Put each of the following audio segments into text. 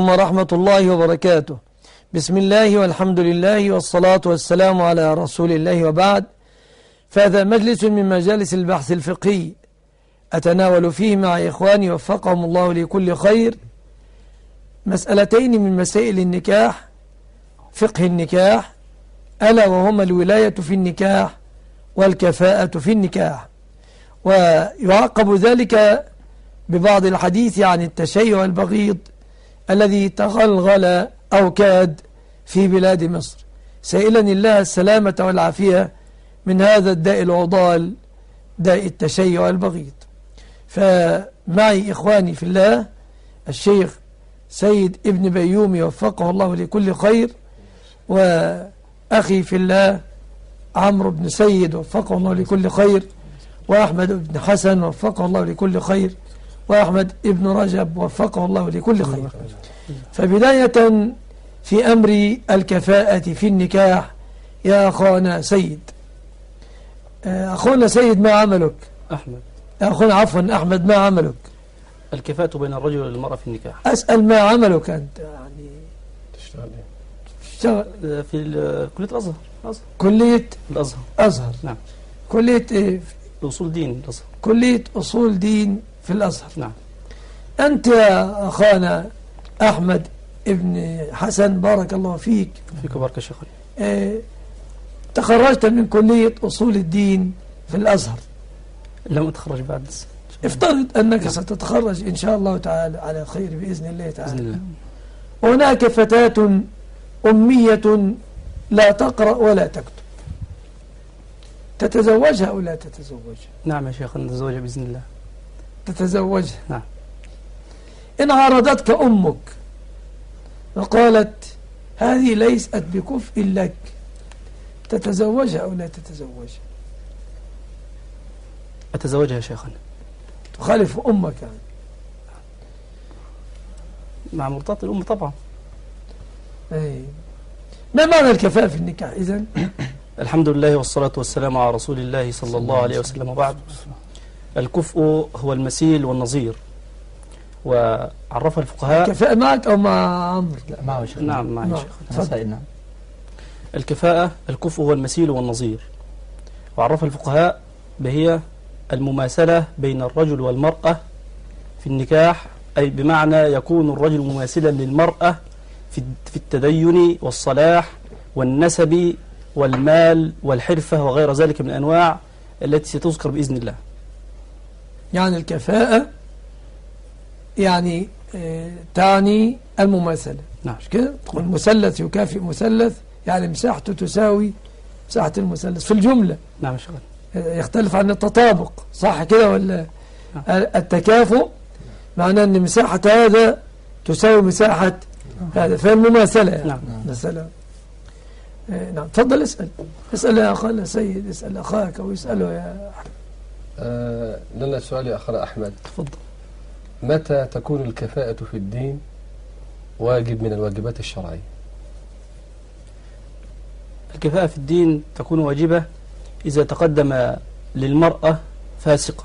عليكم ورحمة الله وبركاته. بسم الله والحمد لله والصلاة والسلام على رسول الله وبعد. فهذا مجلس من مجالس البحث الفقهي أتناول فيه مع إخواني وفقهم الله لكل خير مسألتين من مسائل النكاح، فقه النكاح، ألا وهما الولاية في النكاح والكفاءة في النكاح، ويعقب ذلك ببعض الحديث عن التشيع البغيض الذي تغلغل أو كاد في بلاد مصر، سائلا الله السلامة والعافية من هذا الداء العضال، داء التشيع البغيض. فمعي إخواني في الله الشيخ سيد ابن بيومي وفقه الله لكل خير، وأخي في الله عمرو بن سيد وفقه الله لكل خير، وأحمد بن حسن وفقه الله لكل خير، وأحمد ابن رجب وفقه الله لكل خير. فبداية في أمر الكفاءة في النكاح يا أخونا سيد، أخونا سيد ما عملك؟ أحمد. أخونا عفوا أحمد ما عملك؟ الكفاءة بين الرجل والمرأة في النكاح. أسأل ما عملك أنت؟ يعني تشتغل في كلية الأزهر. كلية الأزهر. أزهر. نعم. كلية إيه؟ أصول دين الأزهر. كلية أصول دين في الأزهر. نعم. أنت يا أخانا أحمد ابن حسن بارك الله فيك بارك يا شيخنا. تخرجت من كلية أصول الدين في الأزهر. لم أتخرج بعد. افترض أنك ستتخرج إن شاء الله تعالى على خير بإذن الله تعالى. بإذن الله. هناك فتاة أمية لا تقرأ ولا تكتب، تتزوجها أو لا تتزوجها؟ نعم يا شيخ، نتزوجها بإذن الله. تتزوجها. نعم. إن عرضتك أمك وقالت هذه ليست بكفء لك، تتزوجها أو لا تتزوجها؟ أتزوجها يا شيخنا. تخالف أمك يعني. مع مرضاة الأم طبعا. أي. ما معنى الكفاءة في النكاح إذن؟ الحمد لله والصلاة والسلام على رسول الله صلى الله عليه وسلم، وبعد. الكفء هو المثيل والنظير، وعرفها الفقهاء. الكفاءة معك أو مع عمرو؟ لا معه شيخ. نعم معي شيخ. نعم. الكفاءة الكفء هو المثيل والنظير، وعرفها الفقهاء بهي المماثلة بين الرجل والمرأة في النكاح، أي بمعنى يكون الرجل مماثلا للمرأة في التدين والصلاح والنسب والمال والحرفة وغير ذلك من الأنواع التي ستذكر بإذن الله. يعني الكفاءة يعني تعني المماثلة. نعم. مش كده؟ تقول مثلث يكافئ مثلث، يعني مساحته تساوي مساحة المثلث في الجملة. نعم شغل. يختلف عن التطابق، صح كده ولا؟ التكافؤ معناه أن مساحة هذا تساوي مساحة هذا، فالمماثلة يعني. نعم. مثلا نعم. تفضل اسأل يا أخانا سيد، اسأل أخاك أو اسأله يا أحمد. لنا سؤال يا أخانا أحمد. تفضل. متى تكون الكفاءة في الدين واجب من الواجبات الشرعية؟ الكفاءة في الدين تكون واجبة إذا تقدم للمرأة فاسقة.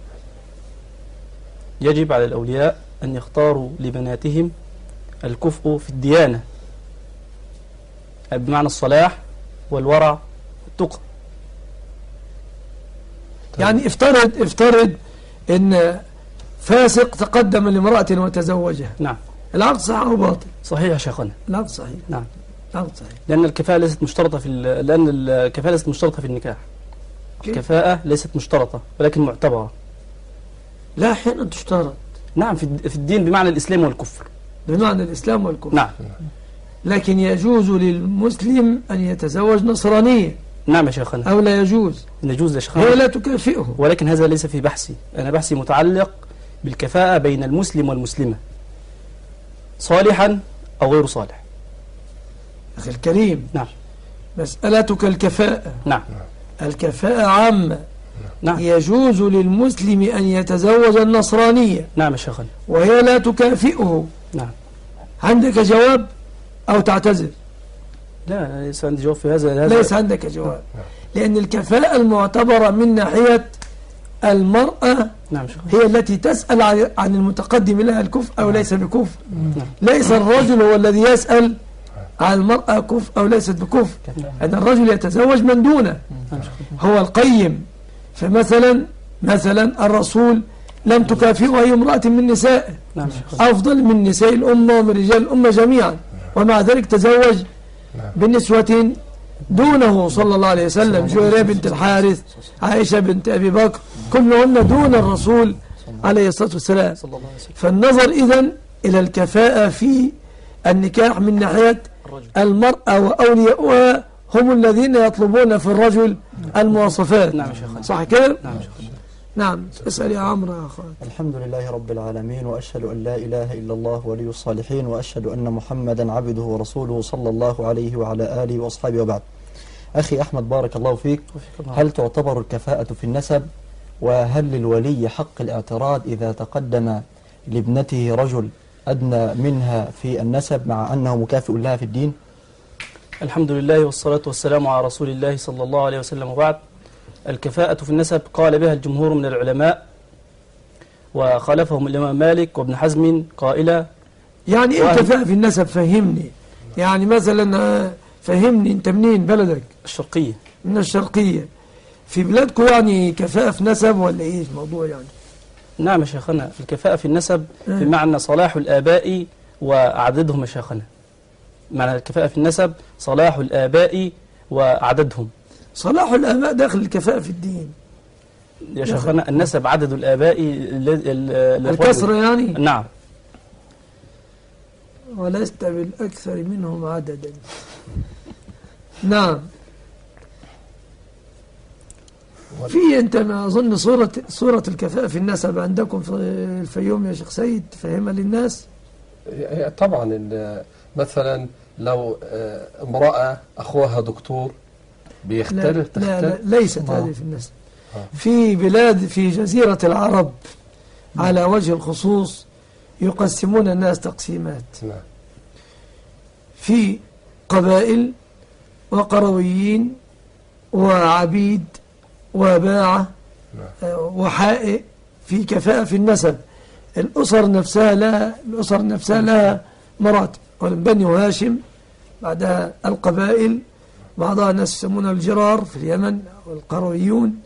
يجب على الأولياء أن يختاروا لبناتهم الكفء في الديانة، بمعنى الصلاح والورع والتقى. يعني افترض ان فاسق تقدم لامرأة وتزوجها. نعم. العقد صحيح أو باطل؟ صحيح يا شيخنا. العقد صحيح. نعم. العقد صحيح. لأن الكفاءة ليست مشترطة في النكاح. الكفاءة ليست مشترطة ولكن معتبرة. لا، أحيانا تشترط. نعم، في الدين بمعنى الإسلام والكفر. بمعنى الإسلام والكفر. نعم. لكن يجوز للمسلم أن يتزوج نصرانية. نعم يا شيخنا. أو لا يجوز؟ يجوز يا شيخنا. هي لا تكافئه. ولكن هذا ليس في بحثي، أنا بحثي متعلق بالكفاءة بين المسلم والمسلمة، صالحا أو غير صالح. أخي الكريم. نعم. مسألتك الكفاءة. نعم. الكفاءة عامة. نعم. يجوز للمسلم أن يتزوج النصرانية. نعم يا شيخنا. وهي لا تكافئه. نعم. عندك جواب أو تعتذر؟ لا، ليس عندي جواب في هذا. ليس عندك جواب، لأن الكفاءة المعتبرة من ناحية المرأة نعم شيخ. هي التي تسأل عن المتقدم لها الكفء أو ليس بكفء. ليس الرجل هو الذي يسأل عن المرأة كفء أو ليست بكفء، أن الرجل يتزوج من دونه، هو القيم. فمثلا الرسول لم تكافئه أي امرأة من نسائه، أفضل من نساء الأمة ومن رجال الأمة جميعا، ومع ذلك تزوج بنسوة دونه صلى الله عليه وسلم، جويرية بنت الحارث، عائشة بنت أبي بكر، كلهن دون الرسول عليه الصلاة والسلام. فالنظر إذن إلى الكفاءة في النكاح من ناحية المرأة وأولياؤها هم الذين يطلبون في الرجل المواصفات. نعم شيخ. صح كده؟ نعم شيخ. نعم. اسأل يا عمرو يا أخوان. الحمد لله رب العالمين، وأشهد أن لا إله إلا الله ولي الصالحين، وأشهد أن محمدا عبده ورسوله صلى الله عليه وعلى آله وأصحابه وبعد. أخي أحمد بارك الله فيك، هل تعتبر الكفاءة في النسب؟ وهل للولي حق الاعتراض إذا تقدم لابنته رجل أدنى منها في النسب مع أنه مكافئ لها في الدين؟ الحمد لله والصلاة والسلام على رسول الله صلى الله عليه وسلم، وبعد. الكفاءة في النسب قال بها الجمهور من العلماء، وخالفهم الإمام مالك وابن حزم قائلا. يعني إيه كفاءة في النسب؟ فهمني. يعني مثلا فهمني، أنت منين بلدك؟ الشرقية. من الشرقية. في بلادكم يعني كفاءة في نسب ولا إيه الموضوع يعني؟ نعم يا شيخنا، الكفاءة في النسب بمعنى صلاح الآباء وعددهم يا شيخنا. معنى الكفاءة في النسب صلاح الآباء وعددهم. صلاح الآباء داخل الكفاءة في الدين يا شيخنا. النسب عدد الآباء الكسر يعني. نعم. ولست بالأكثر منهم عددا. نعم. في أنت ما أظن صورة الكفاءة في النسب عندكم في الفيوم يا شيخ سيد، تفهمها للناس. طبعا مثلا لو امرأة أخوها دكتور بيختلف. لا ليست هذه في النسب. في بلاد في جزيرة العرب على وجه الخصوص يقسمون الناس تقسيمات. في قبائل وقرويين وعبيد وباعة وحائق في كفاءة في النسب. الأسر نفسها لها مراتب. بني هاشم، بعدها القبائل، بعضها ناس يسمونها الجرار في اليمن والقرويون،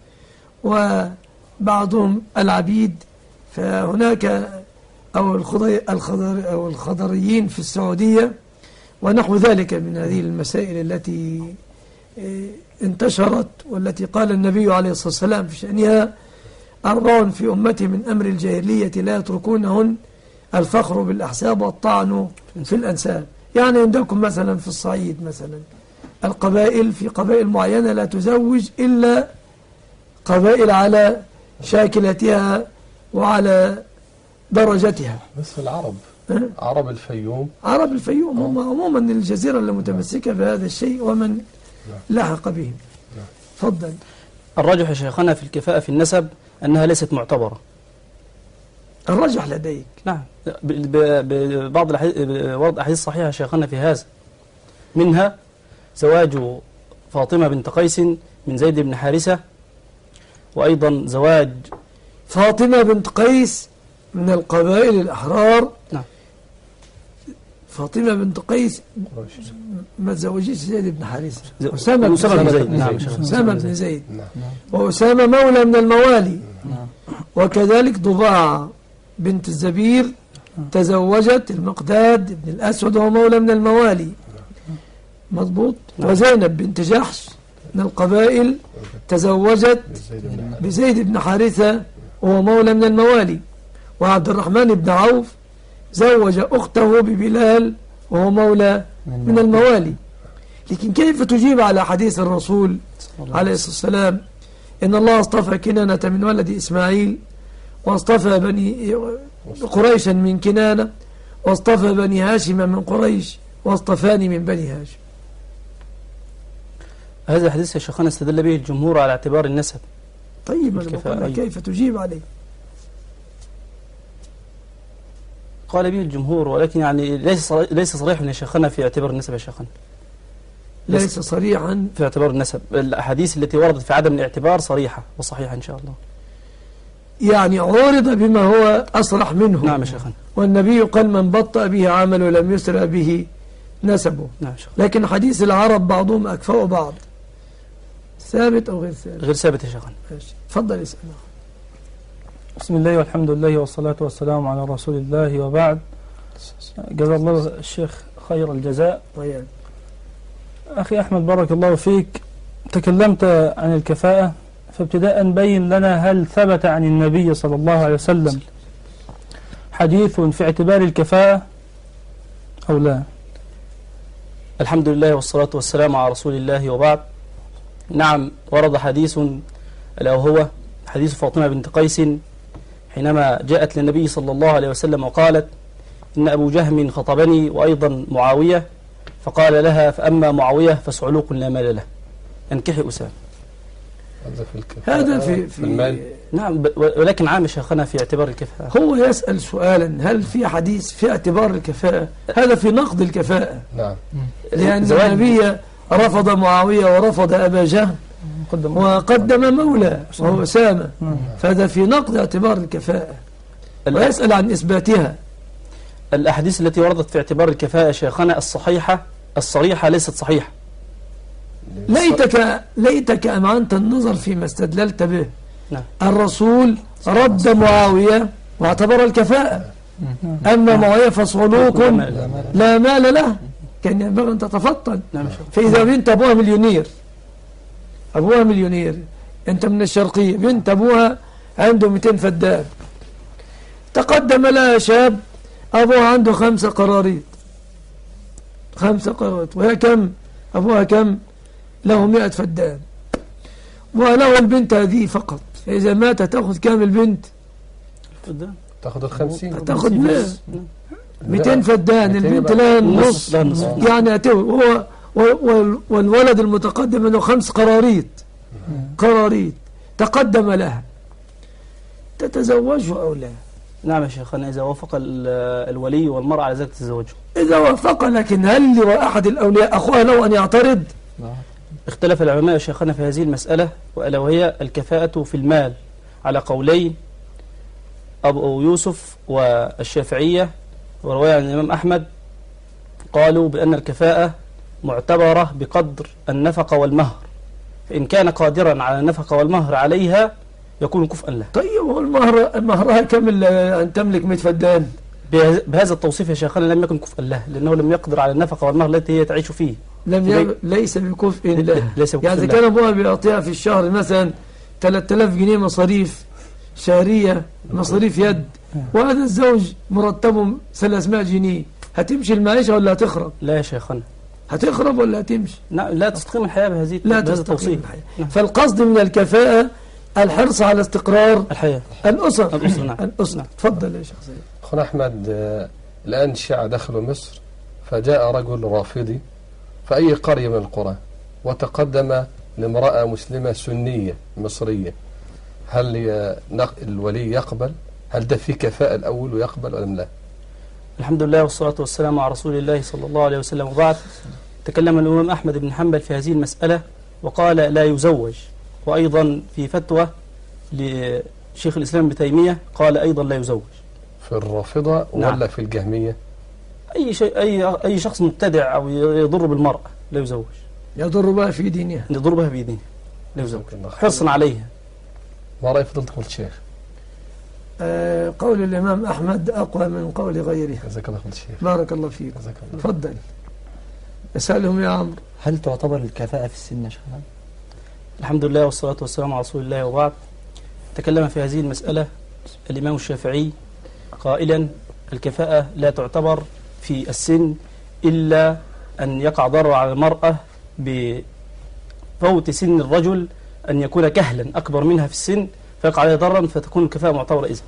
وبعضهم العبيد. فهناك أو الخضريين في السعودية ونحو ذلك من هذه المسائل التي انتشرت، والتي قال النبي عليه الصلاة والسلام في شأنها: 4 في أمتي من أمر الجاهلية لا يتركونهن: الفخر بالأحساب والطعن في الأنساب. يعني عندكم مثلا في الصعيد مثلا القبائل، في قبائل معينة لا تزوج إلا قبائل على شاكلتها وعلى درجتها. بس العرب عرب الفيوم هم عموما الجزيرة اللي متمسكة بهذا الشيء ومن لحق بهم. تفضل. الراجح يا شيخنا في الكفاءة في النسب أنها ليست معتبرة. الراجح لديك؟ نعم، ببعض ورد أحاديث صحيحة يا شيخنا في هذا، منها زواج فاطمة بنت قيس من زيد بن حارثة، وأيضا زواج فاطمة بنت قيس من القبائل الأحرار. نعم. فاطمة بنت قيس ما تزوجيش زيد بن حارثة، أسامة بن زيد. نعم. أسامة بن زيد. وأسامة مولى من الموالي. وكذلك ضباعة بنت الزبير تزوجت المقداد بن الأسود وهو مولى من الموالي. مضبوط. وزينب بنت جحش من القبائل تزوجت بزيد بن حارثة وهو مولى من الموالي. وعبد الرحمن بن عوف زوج أخته ببلال وهو مولى من الموالي. لكن كيف تجيب على حديث الرسول عليه الصلاة والسلام: إن الله اصطفى كنانة من ولد إسماعيل، واصطفى بني قريشا من كنانة، واصطفى بني هاشم من قريش، واصطفاني من بني هاشم؟ هذا الحديث يا شيخنا استدل به الجمهور على اعتبار النسب. طيب كيف تجيب عليه؟ قال به الجمهور، ولكن يعني ليس صريحا يا شيخنا في اعتبار النسب يا شيخنا. ليس صريحا في اعتبار النسب. الأحاديث التي وردت في عدم الاعتبار صريحة وصحيحة إن شاء الله. يعني عورض بما هو أصرح منه. نعم يا شيخنا. والنبي قال من بطأ به عمل ولم يسرع به نسبه. نعم يا شيخنا. لكن حديث العرب بعضهم أكفأ بعض، ثابت أو غير ثابت؟ غير ثابت يا شيخنا. تفضل اسأل. بسم الله والحمد لله والصلاة والسلام على رسول الله وبعد. جزا الله الشيخ خير الجزاء. طيب. أخي أحمد بارك الله فيك، تكلمت عن الكفاءة، فابتداء بين لنا هل ثبت عن النبي صلى الله عليه وسلم حديث في اعتبار الكفاءة أو لا؟ الحمد لله والصلاة والسلام على رسول الله وبعد. نعم، ورد حديث ألا وهو حديث فاطمة بنت قيس حينما جاءت للنبي صلى الله عليه وسلم وقالت إن أبو جهم خطبني وأيضا معاوية، فقال لها فأما معاوية فسعلوق لا مال له، انكحي أسامة. هذا في المال. نعم، ولكن عام شيخنا في اعتبار الكفاءة. هو يسأل سؤالا هل في حديث في اعتبار الكفاءة؟ هذا في نقد الكفاءة. نعم. لأن النبي رفض معاوية ورفض أبا جهم وقدم مولى وهو أسامة، فهذا في نقد اعتبار الكفاءة، ويسأل عن إثباتها. الأحاديث التي وردت في اعتبار الكفاءة شيخنا الصريحة ليست صحيحة. ليتك أمعنت النظر فيما استدللت به. نعم. الرسول رد معاوية واعتبر الكفاءة، أما معاوية فصعلوك لا مال له، كان ينبغي أن تتفطن. فإذا بنت أبوها مليونير، أنت من الشرقية، بنت أبوها عنده 200 فدان، تقدم لها شاب أبوها عنده 5 قراريط، وهي كم؟ أبوها كم؟ له 100 فدان، وله البنت هذه فقط. فإذا مات تأخذ كام البنت؟ تأخذ 50، تأخذ 200 فدان، البنت لها النص، يعني هو والولد المتقدم له 5 قراريط تقدم لها، تتزوجه أو لا؟ نعم يا شيخنا، إذا وافق الولي والمرأة على ذلك تتزوجه. إذا وافق، لكن هل لأحد الأولياء أخوها له أن يعترض؟ اختلف العلماء يا شيخنا في هذه المسألة، وألا وهي الكفاءة في المال على قولين أبو يوسف والشافعية، ورواية عن الإمام أحمد قالوا بأن الكفاءة معتبرة بقدر النفقة والمهر، فإن كان قادرا على النفقة والمهر عليها يكون كفءا له. طيب، مهرها كم أن تملك 100 فدان؟ بهذا التوصيف يا شيخنا لم يكن كفءا له، لأنه لم يقدر على النفقة والمهر التي هي تعيش فيه. ليس بكفء له. يعني إذا له. كان أبوها بيعطيها في الشهر مثلا 3000 جنيه مصاريف شهرية، مصاريف يد، وهذا الزوج مرتبه 300 جنيه، هتمشي المعيشة ولا هتخرب؟ لا يا شيخنا. هتخرب ولا هتمشي؟ لا تستقيم الحياة بهذا التوصيف. فالقصد من الكفاءة الحرص على استقرار الحياة، الأسر. نعم. الأسر. تفضل يا شيخ سيد. أخونا أحمد، الآن الشيعة دخلوا مصر، فجاء رجل رافضي في أي قرية من القرى وتقدم لامرأة مسلمة سنية مصرية، هل الولي يقبل؟ هل ده في كفاءة الأول ويقبل ولا لا؟ الحمد لله والصلاة والسلام على رسول الله صلى الله عليه وسلم، وبعد. تكلم الإمام أحمد بن حنبل في هذه المسألة وقال لا يزوج، وأيضا في فتوى لشيخ الإسلام ابن تيمية قال أيضا لا يزوج. في الرافضة ولا نعم. في الجهمية؟ أي شخص مبتدع أو يضر بالمرأة لا يزوج. يضر بها في دينها. لا يزوج حرصا عليها. ما رأي فضلتكم الشيخ؟ قول الإمام أحمد أقوى من قول غيره. جزاك الله خير الشيخ. بارك الله فيك. تفضل. اسألهم يا عمرو. هل تعتبر الكفاءة في السن يا شيخ؟ الحمد لله والصلاة والسلام على رسول الله وبعد. تكلم في هذه المسألة الإمام الشافعي قائلا الكفاءة لا تعتبر في السن إلا أن يقع ضرر على المرأة بفوت سن الرجل، أن يكون كهلا أكبر منها في السن فيقع عليه ضررا فتكون الكفاءة معتبرة إذن.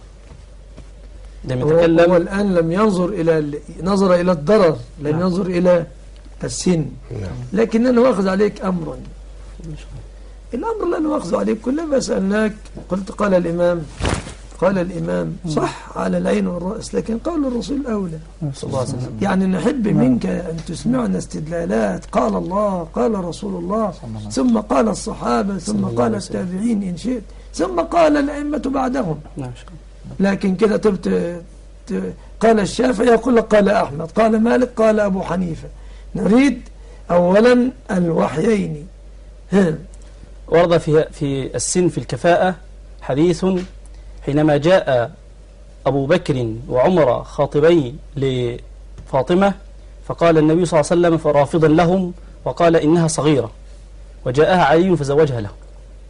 هو الآن لم نظر إلى الضرر، لم ينظر إلى السن، لكن أنا واخذ عليك أمرا. الأمر اللي أنا واخذ عليك كلما سألناك قلت قال الإمام صح على العين والرأس، لكن قول الرسول أولى صلى الله عليه وسلم. يعني نحب منك أن تسمعنا استدلالات قال الله قال رسول الله ثم قال الصحابة ثم قال التابعين إن شئت، ثم قال الأئمة بعدهم. نعم. لكن كده قال الشافعي يقول لك قال أحمد، قال مالك، قال أبو حنيفة. نريد أولا الوحيين. ورد في السن في الكفاءة حديث حينما جاء أبو بكر وعمر خاطبين لفاطمة، فقال النبي صلى الله عليه وسلم فرافضا لهم وقال إنها صغيرة، وجاءها علي فزوجها له.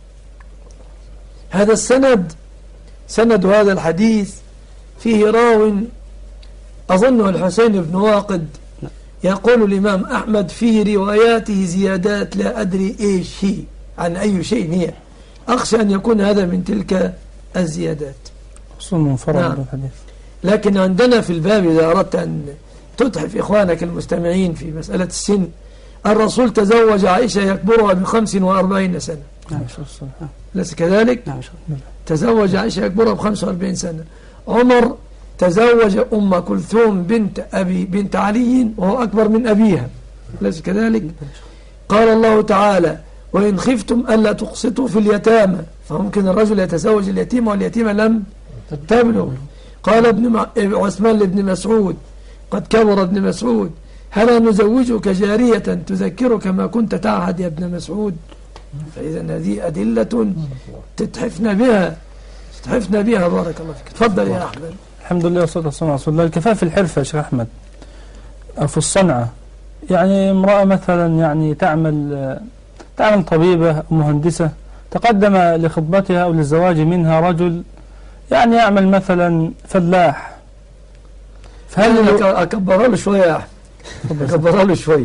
هذا سند هذا الحديث فيه راو أظنه الحسين بن واقد، يقول الإمام أحمد في رواياته زيادات لا أدري إيش هي، عن أي شيء هي، أخشى أن يكون هذا من تلك الزيادات. نعم. لكن عندنا في الباب إذا أردت أن تتحف إخوانك المستمعين في مسألة السن، الرسول تزوج عائشة يكبرها ب45 سنة. نعم. ليس كذلك؟ نعم. تزوج عائشة يكبرها ب45 سنة. عمر تزوج أم كلثوم بنت علي وهو أكبر من أبيها، ليس كذلك؟ قال الله تعالى وإن خفتم ألا تقسطوا في اليتامى، فممكن الرجل يتزوج اليتيم واليتيمة لم تبلغ. قال عثمان لابن مسعود قد كبر ابن مسعود هل نزوجك جارية تذكرك ما كنت تعهد يا ابن مسعود؟ فإذا هذه أدلة تتحفنا بها. بارك الله فيك. تفضل يا أحمد. الحمد لله والصلاة والسلام على رسول الله. الكفاءة في الحرفة يا شيخ أحمد أو في الصنعة، يعني امرأة مثلا يعني تعمل طبيبة أو مهندسة، تقدم لخطبتها أو للزواج منها رجل يعني يعمل مثلا فلاح، فهل أكبرها له شوية يا أحمد؟ أكبرها له شوية.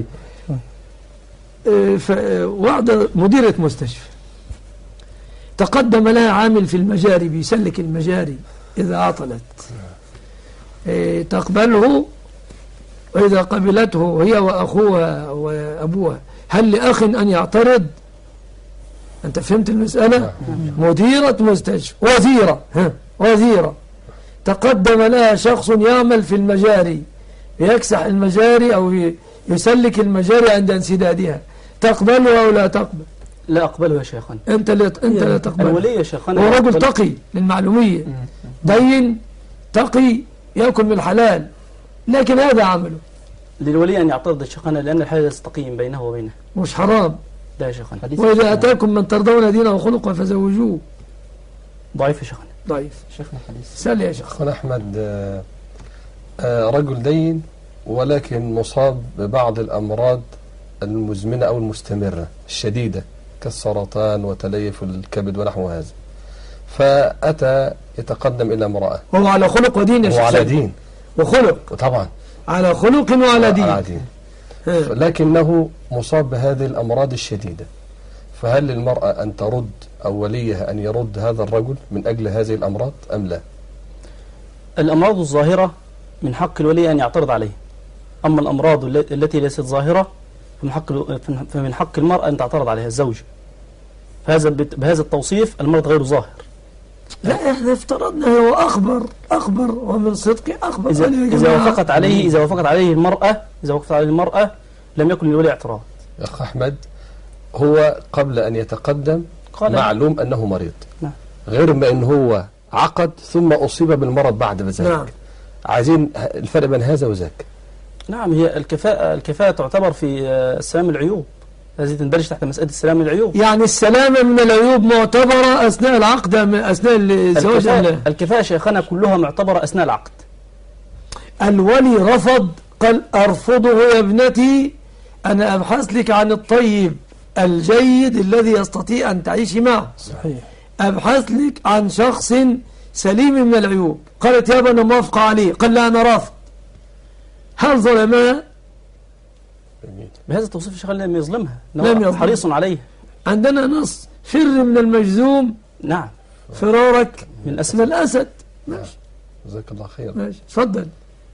واحدة مديرة مستشفى تقدم لها عامل في المجاري بيسلك المجاري، إذا عطلت تقبله، وإذا قبلته هي وأخوها وأبوها هل لأخ أن يعترض؟ أنت فهمت المسألة؟ مديرة مستشفى وزيرة تقدم لها شخص يعمل في المجاري يكسح المجاري أو يسلك المجاري عند انسدادها، تقبله أو لا تقبل؟ لا أقبله يا شيخنا. أنت لا تقبل. الولي يا شيخنا هو رجل تقي للمعلومية، دين تقي يأكل من الحلال، لكن هذا عمله. للولي أن يعترض يا شيخنا لأن الحلال يستقيم بينه وبينه. مش حرام. لا يا شيخنا. وإذا أتاكم من ترضون دينه وخلقه فزوجوه. ضعيف يا شيخنا. ضعيف. شيخنا حديث. سأل يا شيخ. أخونا أحمد، رجل دين ولكن مصاب ببعض الأمراض المزمنة أو المستمرة الشديدة كالسرطان وتليف الكبد ونحو هذا، فأتى يتقدم إلى امرأة. هو على خلق ودين يا شيخ. هو على دين وخلق طبعا، على خلق وعلى دين. على دين. لكنه مصاب بهذه الأمراض الشديدة، فهل للمرأة أن ترد أو وليها أن يرد هذا الرجل من أجل هذه الأمراض أم لا؟ الأمراض الظاهرة من حق الولي أن يعترض عليه، أما الأمراض التي ليست ظاهرة فمن حق المرأة أن تعترض عليها الزوج. بهذا التوصيف المرض غير ظاهر. لا احنا افترضنا هو أخبر ومن صدقه أخبر. إذا وافقت عليه المرأة لم يكن للولي اعتراض. يا أخ أحمد، هو قبل أن يتقدم معلوم أنه مريض. نعم. غير ما أنه هو عقد ثم أصيب بالمرض بعد ذلك. نعم. عايزين الفرق بين هذا وذاك. نعم، هي الكفاءة تعتبر في سلام العيوب، هذه تندرج تحت مسألة السلام العيوب. يعني السلامة من العيوب معتبرة أثناء العقد أثناء الزواج؟ الكفاءة شيخنا كلها معتبرة أثناء العقد. الولي رفض، قال أرفضه يا ابنتي، أنا أبحث لك عن الطيب الجيد الذي يستطيع أن تعيش معه. صحيح. أبحث لك عن شخص سليم من العيوب. قالت يابا أنا موافقة عليه. قال لا أنا رافض. هل ظلمها؟ بهذا التوصيف الشيخ لم يظلمها، لم يظلم. حريص عليه. عندنا نص فر من المجذوم نعم فرارك من الأسد. ماشي، جزاك الله خير. ماشي، تفضل.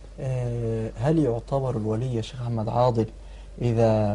هل يعتبر الولي يا شيخ أحمد عاضل إذا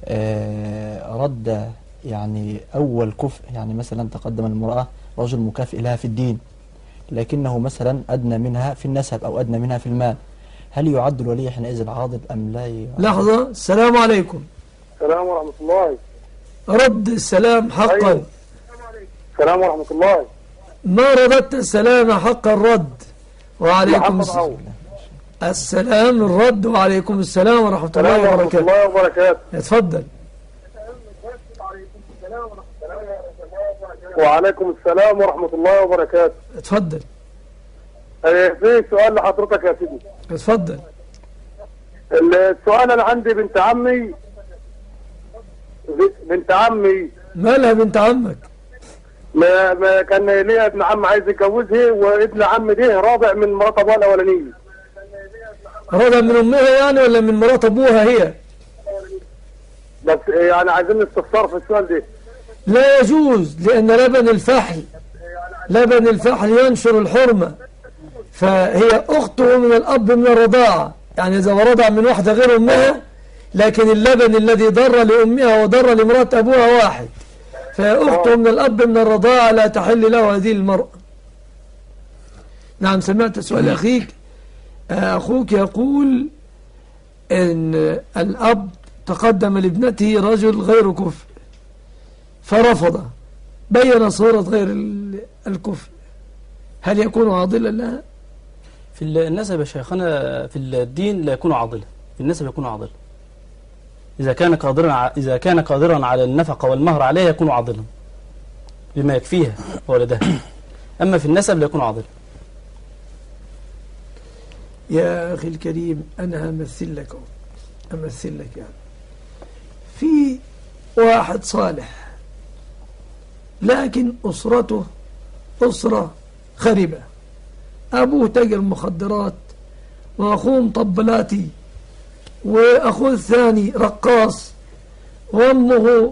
رد يعني أول كفء، يعني مثلا تقدم المرأة رجل مكافئ لها في الدين لكنه مثلا أدنى منها في النسب أو أدنى منها في المال، هل يعد الولي حينئذ عاضل أم لا يعد؟ لحظة. السلام عليكم. السلام ورحمة الله. رد السلام حقا. أيوه. السلام ورحمة الله. ما رددت السلام حق الرد. وعليكم السلام الرد. وعليكم السلام ورحمة الله وبركاته. الله وبركاته. اتفضل. وعليكم السلام ورحمة الله وبركاته. اتفضل. في سؤال لحضرتك يا سيدي. اتفضل. السؤال، أنا عندي بنت عمي. مالها بنت عمك؟ ما كان ليا ابن عم عايز يتجوزها، وابن عم ده رابع من مرات ابوها الاولانيه. رابع من امها يعني ولا من مرات ابوها هي؟ بس يعني عايزين نستفسر في السؤال ده. لا يجوز، لان لبن الفحل ينشر الحرمه، فهي اخته من الاب من الرضاعه، يعني اذا رضع من واحده غير امها، لكن اللبن الذي ضر لامها وضر لمرات ابوها واحد، فأخته من الأب من الرضاعة لا تحل له هذه المرأة. نعم، سمعت سؤال أخيك. أخوك يقول إن الأب تقدم لابنته رجل غير كفء فرفض، بين صورة غير الكفء، هل يكون عاضلا لها؟ في النسب يا شيخنا في الدين لا يكون عاضلا، في النسب يكون عاضلا. إذا كان قادرا على النفقة والمهر عليها يكون عاضلا بما يكفيها ولدها، أما في النسب لا يكون عاضلا. يا أخي الكريم، أنا أمثل لك يعني في واحد صالح، لكن أسرته أسرة خربة، أبوه تاجر مخدرات، وأخوه مطبلاتي، وأخوه الثاني رقاص، وأمه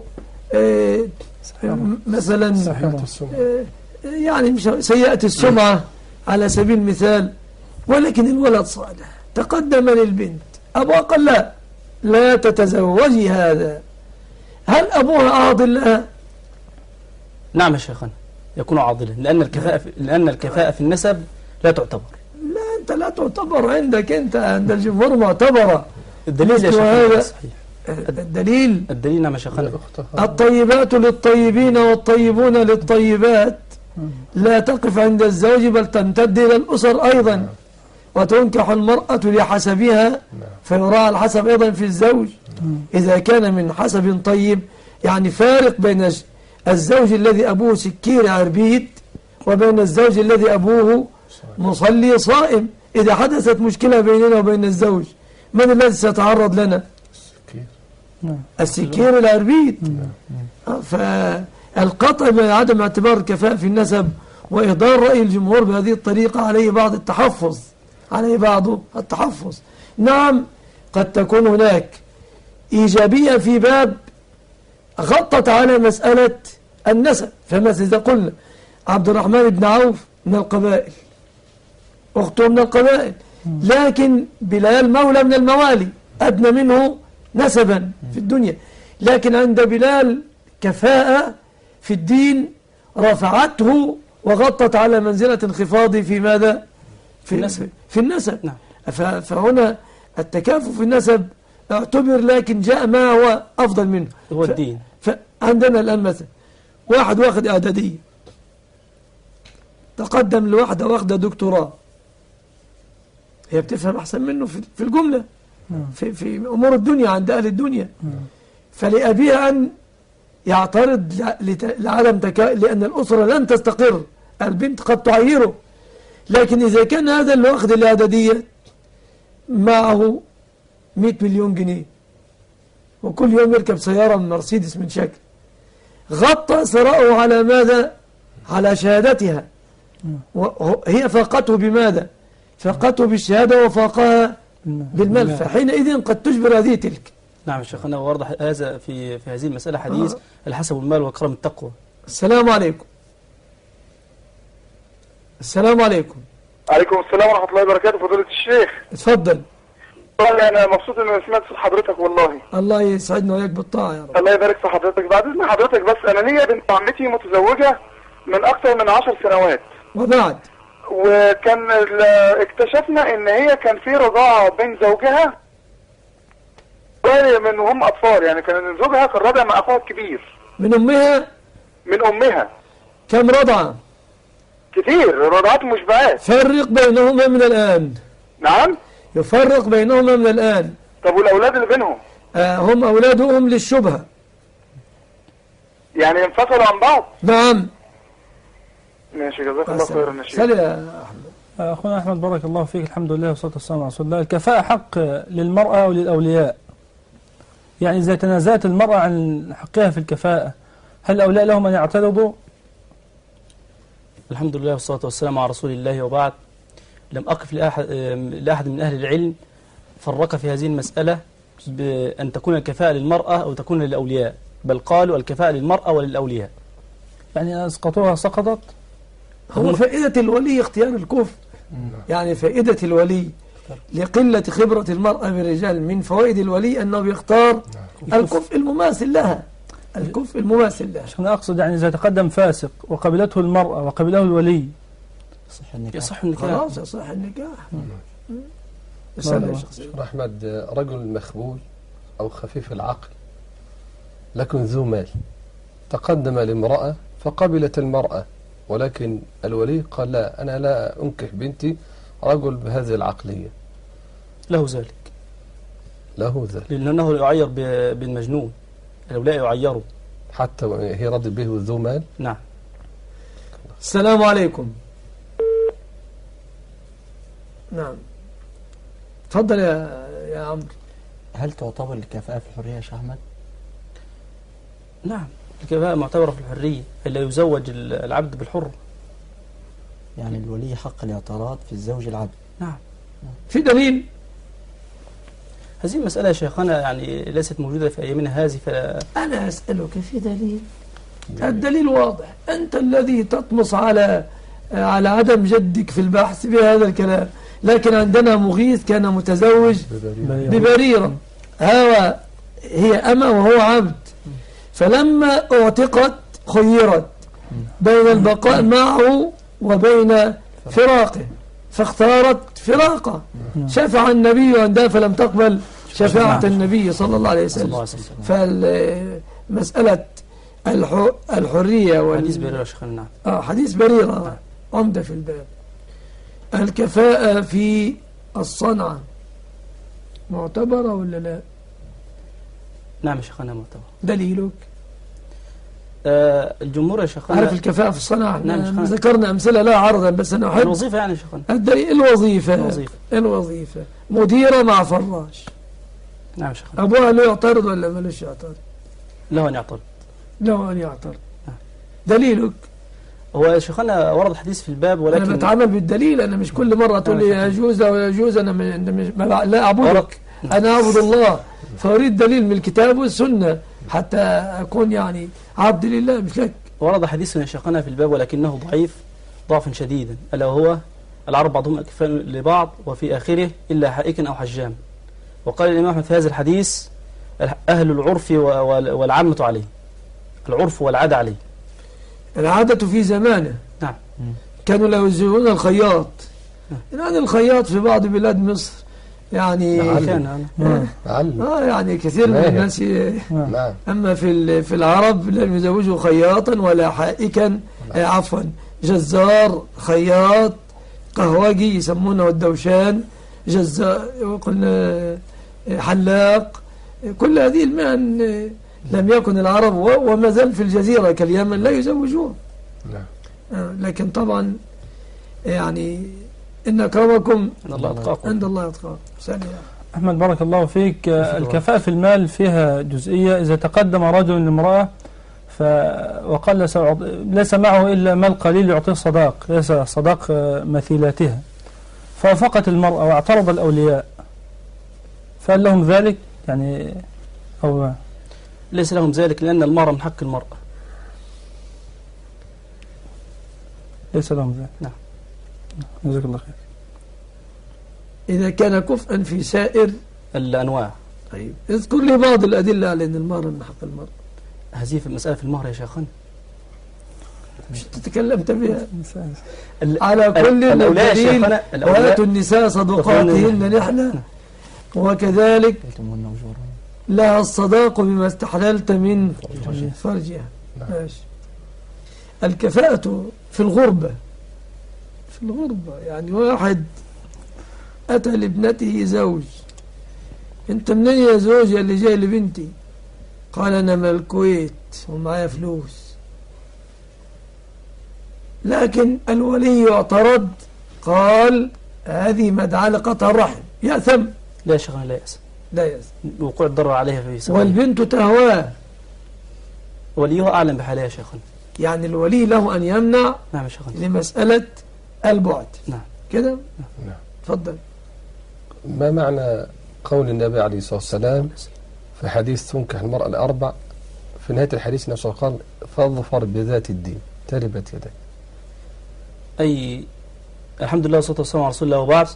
مثلا يعني مش سيئة السمعة على سبيل المثال، ولكن الولد صالح تقدم للبنت، أبوها قال لا تتزوجي هذا، هل أبوها عاضل لها؟ نعم يا شيخنا يكون عاضلا، لأن الكفاءة في النسب لا تعتبر. لا، أنت لا تعتبر عندك، أنت عند الجمهور معتبرة. الدليل يا شيخنا صحيح. الدليل نعم يا شيخنا. الطيبات للطيبين والطيبون للطيبات لا تقف عند الزوج بل تمتد إلى الأسر أيضا، وتنكح المرأة لحسبها، فيراعى الحسب أيضا في الزوج، إذا كان من حسب طيب، يعني فارق بين الزوج الذي أبوه سكير عربيد وبين الزوج الذي أبوه مصلي صائم. إذا حدثت مشكلة بيننا وبين الزوج، من الذي سيتعرض لنا؟ السكير العربيد. فالقطع بعدم اعتبار الكفاءة في النسب وإهدار رأي الجمهور بهذه الطريقة عليه بعض التحفظ. نعم، قد تكون هناك إيجابية في باب غطت على مسألة النسب، فمثل إذا قلنا عبد الرحمن بن عوف من القبائل، أخته من القبائل، لكن بلال مولى من الموالي أدنى منه نسبا في الدنيا، لكن عند بلال كفاءة في الدين رفعته وغطت على منزلة انخفاض في ماذا؟ في النسب. نعم. فهنا التكافؤ في النسب اعتبر، لكن جاء ما هو أفضل منه، هو الدين. فعندنا الآن مثلا واحد واخد إعدادية تقدم لواحدة واخدة دكتوراه، هي بتفهم أحسن منه في الجملة، في أمور الدنيا عند أهل الدنيا، فلأبيها أن يعترض لعدم لأن الأسرة لن تستقر، البنت قد تعيره. لكن إذا كان هذا اللي واخد الإعدادية معه 100 مليون جنيه وكل يوم يركب سيارة من مرسيدس من شكل، غطى ثراءه على ماذا؟ على شهادتها، وهي فاقته بماذا؟ فاقته بالشهادة وفاقها بالمال، فحينئذ قد تجبر هذه تلك. نعم شيخنا، ووضح هذا في هذه المسألة حديث الحسب المال وكرم التقوى. السلام عليكم. السلام عليكم. عليكم السلام ورحمة الله وبركاته. فضيلة الشيخ اتفضل. والله أنا مبسوط إن سمعت صوت حضرتك، والله الله يسعدنا وياك بالطاعة يا رب. الله يبارك في حضرتك. بعد إذن حضرتك بس، أنا ليا بنت عمتي متزوجة من أكثر من 10 سنوات، وبعد وكان اكتشفنا إن هي كان في رضاعة بين زوجها من وهم أطفال، يعني كان زوجها كان رضع مع أخوها الكبير من أمها. كم رضعة؟ كتير رضعات مشبعات. فرق بينهما من الآن. نعم. يفرق بينهما من الآن. طب والأولاد اللي بينهم؟ هم أولادهم للشبهة. يعني ينفصلوا عن بعض؟ نعم. ماشي، جزاك الله خيرا يا شيخ. سلام يا أحمد. أخونا أحمد بارك الله فيك، الحمد لله والصلاة والسلام على رسول الله. الكفاءة حق للمرأة وللأولياء، يعني إذا تنازلت المرأة عن حقها في الكفاءة هل الأولياء لهم أن يعترضوا؟ الحمد لله والصلاة والسلام على رسول الله، وبعد. لم أقف لأحد من أهل العلم فرق في هذه المسألة بأن تكون الكفاءة للمرأة أو تكون للأولياء، بل قالوا الكفاءة للمرأة وللأولياء. يعني أسقطوها سقطت. هو فائدة الولي اختيار الكفء، يعني فائدة الولي لقلة خبرة المرأة بالرجال، من فوائد الولي أنه يختار الكفء المماثل لها، الكفء المماثل لها. أنا أقصد يعني إذا تقدم فاسق وقبلته المرأة وقبله الولي يصح النكاح. خلاص يصح النكاح. أحمد، رجل مخبول أو خفيف العقل لكن ذو مال تقدم لامرأة فقبلت المرأة، ولكن الولي قال لا، أنا لا أنكح بنتي رجل بهذه العقلية. له ذلك. له ذلك لأنه يعير بالمجنون، الأولياء يعيروا حتى هي رضي به ذو مال. نعم. السلام عليكم. نعم، تفضل يا عمرو. هل تعتبر الكفاءة في الحرية يا شيخ أحمد؟ نعم، الكفاءة معتبرة في الحرية، إلا يزوج العبد بالحر. يعني الولي حق الاعتراض في الزوج العبد. نعم. في دليل؟ هذه المسألة يا شيخنا يعني ليست موجودة في أيامنا هذه، أنا أسألك في دليل. الدليل واضح، أنت الذي تطمس على عدم جدك في البحث بهذا الكلام، لكن عندنا مغيث كان متزوج ببريرة، هي أمة وهو عبد، فلما اعتقت خيرت بين البقاء معه وبين فراقه، فاختارت فراقه. شفع النبي عندها فلم تقبل شفاعة النبي صلى الله عليه وسلم. فالمسألة الحرية حديث بريرة شيخنا. حديث بريرة عمدة في الباب. الكفاءة في الصنعة معتبرة ولا لا؟ نعم يا شيخنا معتبرة. دليلك؟ الجمهور يا شيخنا. عارف الكفاءة في الصنعة؟ نعم ذكرنا أمثلة لا عرضا، بس أنا أحب الوظيفة يعني يا شيخنا. الدليل الوظيفة مديرة مع فراش. نعم يا شيخنا. أبوها له يعترض ولا ملوش يعترض؟ له أن يعترض. له أن يعترض. دليلك؟ هو يا شيخنا ورد حديث في الباب، ولكن أنا بتعامل بالدليل، أنا مش كل مرة تقول لي يجوز أو يجوز، أنا لا أعبدك، أنا أعبد الله، فأريد دليل من الكتاب والسنة حتى أكون يعني عبد لله مش لك. ورد حديث يا شيخنا في الباب ولكنه ضعيف ضعفا شديدا، ألا وهو العرب بعضهم أكفاء لبعض وفي آخره إلا حائك أو حجام. وقال الإمام أحمد في هذا الحديث أهل العرف والعامة عليه، العرف والعادة عليه. العادة في زمانه. نعم. كانوا لا يزورون الخياط. يعني الخياط في بعض بلاد مصر يعني يعني كثير من الناس أما في العرب لم يزوجوا خياطا ولا حائكا، عفوا جزار، خياط، قهوجي يسمونه الدوشان، جزار، وقلنا حلاق، كل هذه المهن لم يكن العرب وما زال في الجزيرة كاليمن لا يزوجون. لكن طبعا يعني إن أكرمكم عند الله أتقاكم. أحمد بارك الله فيك. الكفاءة في المال فيها جزئية. إذا تقدم رجل لامرأة وقال ليس معه إلا مال قليل يعطيه صداق، ليس صداق مثيلاتها، فوافقت المرأة واعترض الأولياء، فهل لهم ذلك يعني أو ليس لهم ذلك؟ لأن المهر من حق المرأة. ليس لهم ذلك. نعم. جزاك الله خير. إذا كان كفءا في سائر الأنواع. طيب اذكر لي بعض الأدلة على أن المهر من حق المرأة. هذه في المسألة في المهر يا شيخنا مش تتكلمت بها على كل الدليل. وآتوا النساء صدقاتهن نحلة وكذلك لها الصداق بما استحللت من فرجها. ماشي. الكفاءة في الغربة، في الغربة. يعني واحد أتى لابنته زوج، أنت منين يا زوج اللي جاي لبنتي؟ قال أنا من الكويت ومعايا فلوس. لكن الولي اعترض، قال هذه مدعاة لقطع الرحم، يأثم؟ لا يا شيخنا لا يأس، لا يأثم. وقوع الضرر عليها في سبيل والبنت تهواه، وليها أعلم بحالها يا شيخنا. يعني الولي له أن يمنع نعم يا شيخنا. لمسألة البعد. نعم كده. نعم. تفضل. ما معنى قول النبي عليه الصلاة والسلام في حديث تنكح المرأة الأربع، في نهاية الحديث نفسه قال فاظفر بذات الدين تربت يدك؟ أي الحمد لله والصلاة والسلام على رسول الله وبعد.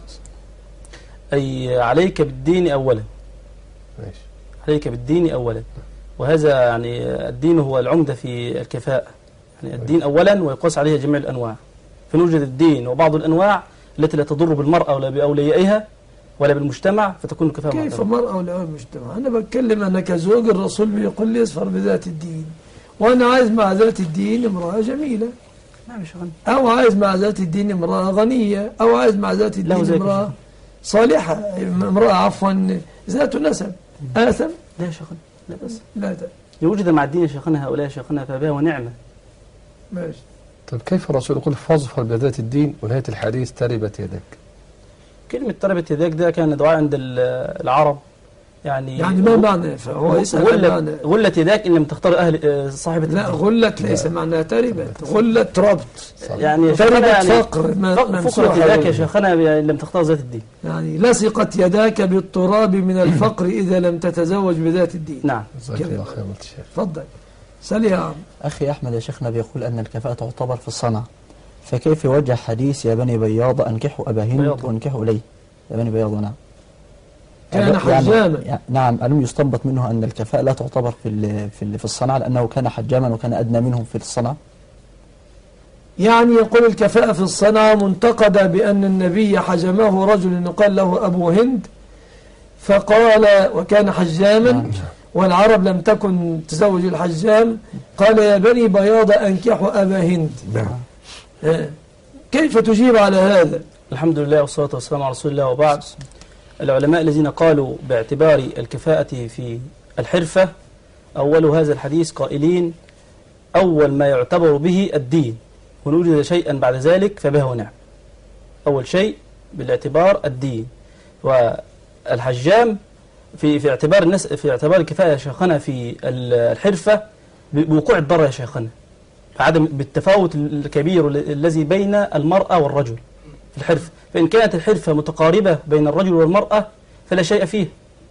أي عليك بالدين أولا، ماشي. عليك بالدين أولا، وهذا يعني الدين هو العمدة في الكفاءة، يعني الدين أولا ويقاس عليها جميع الأنواع. فنوجد الدين وبعض الأنواع التي لا تضر بالمرأة ولا بأوليائها ولا بالمجتمع فتكون الكفاءة كيف معتبرة. مرأة ولا المجتمع؟ أنا بتكلم أنا كزوج، الرسول بيقول لي اصفر بذات الدين، وأنا عايز مع ذات الدين امرأة جميلة، نعم يا شيخنا. أو عايز مع ذات الدين امرأة غنية، أو عايز مع ذات له الدين زيك امرأة صالحة، امرأة عفوا ذات نسب. آثم؟ لا يا شيخنا لا بس لا ده. يوجد مع الدين يا شيخنا هؤلاء يا شيخنا فبها ونعمة. ماشي. طيب كيف الرسول يقول فاظفر بذات الدين ونهاية الحديث تربت يدك؟ كلمة تربت يداك ده كان دعاء عند العرب، يعني ما معنى؟ فهو يسأل معنى. غلت يداك إن لم تختار أهل صاحبة لا الدين. غلت ليس معناها تربت، غلت ربط، يعني يا تربت شيخنا يعني فقر فقرت يداك يا شيخنا إن لم تختار ذات الدين. يعني لصقت يداك بالتراب من الفقر إذا لم تتزوج بذات الدين. نعم. جزاك الله خير يا شيخ. تفضل. سل يا عم. أخي أحمد يا شيخنا بيقول أن الكفاءة تعتبر في الصنعة، فكيف يوجه حديث يا بني بياض أنكحوا أبا هند بياض. وانكحوا إليه؟ يا بني بياض نعم. كان حجاما. نعم، ألم يستنبط منه أن الكفاءة لا تعتبر في الصنعة لأنه كان حجاما وكان أدنى منهم في الصنعة؟ يعني يقول الكفاءة في الصنعة منتقدة بأن النبي حجمه رجل يقال له أبو هند، فقال وكان حجاما والعرب لم تكن تزوج الحجام، قال يا بني بياض أنكحوا أبا هند. كيف تجيب على هذا؟ الحمد لله والصلاة والسلام على رسول الله وبعد. العلماء الذين قالوا باعتبار الكفاءة في الحرفة أول هذا الحديث قائلين أول ما يعتبر به الدين، ونوجد شيئا بعد ذلك فبه ونعم. أول شيء بالاعتبار الدين، والحجام في اعتبار الناس في اعتبار الكفاءة يا شيخنا في الحرفة بوقوع الضرر يا شيخنا، عدم بالتفاوت الكبير الذي بين المرأة والرجل في الحرفة. فإن كانت الحرفة متقاربة بين الرجل والمرأة فلا شيء فيه.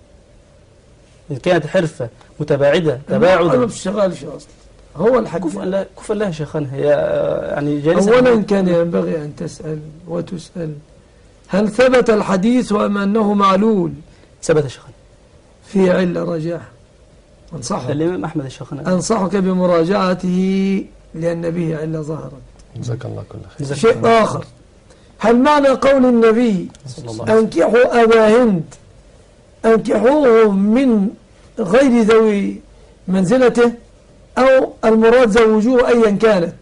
إن كانت الحرفة متباعدة تباعدا ما بتشتغلش أصلا، هو الحج كفء لها شيخنا. هي يعني جالسة. أولا كان ينبغي أن تسأل وتسأل هل ثبت الحديث أم أنه معلول؟ ثبت شيخنا في علة رجاح. أنصحك الإمام أحمد الشيخنا أنصحك بمراجعته لأن به علة ظهرت. جزاك الله كل خير. شيء آخر، هل معنى قول النبي صلى الله عليه وسلم أنكحوا أبا هند أنكحوه من غير ذوي منزلته أو المراد زوجوه أيا كانت؟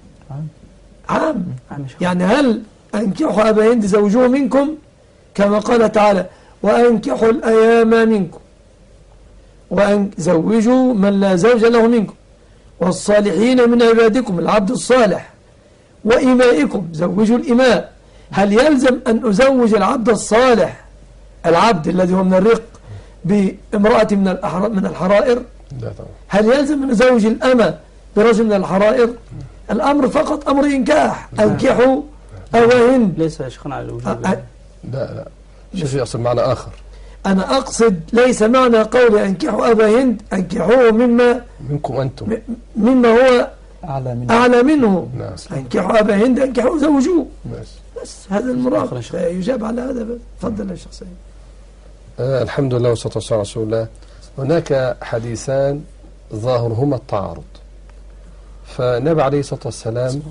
عام. يعني هل أنكحوا أبا هند زوجوه منكم كما قال تعالى وأنكحوا الأيام منكم وأن زوجوا من لا زوج له منكم والصالحين من عبادكم العبد الصالح وإمائكم زوجوا الإماء. هل يلزم أن أزوج العبد الصالح العبد الذي هو من الرق بامرأة من الحرائر؟ لا طبعا. هل يلزم أن أزوج الأمة برجل من الحرائر؟ الأمر فقط أمر إنكاح. أنكحوا أبا هند. ليس يا شيخنا على الوجوب. لا شوف يقصد معنى آخر. أنا أقصد ليس معنى قولي أنكحوا أبا هند أنكحوه منكم أنتم مما هو أعلى منه. نعم. أنكحوا أبا هند أنكحوا زوجوه. بس هذا المراد يجاب على هذا. تفضل يا شيخ سيد. الحمد لله والصلاة والسلام على رسول الله. هناك حديثان ظاهرهما التعارض. فالنبي عليه الصلاة والسلام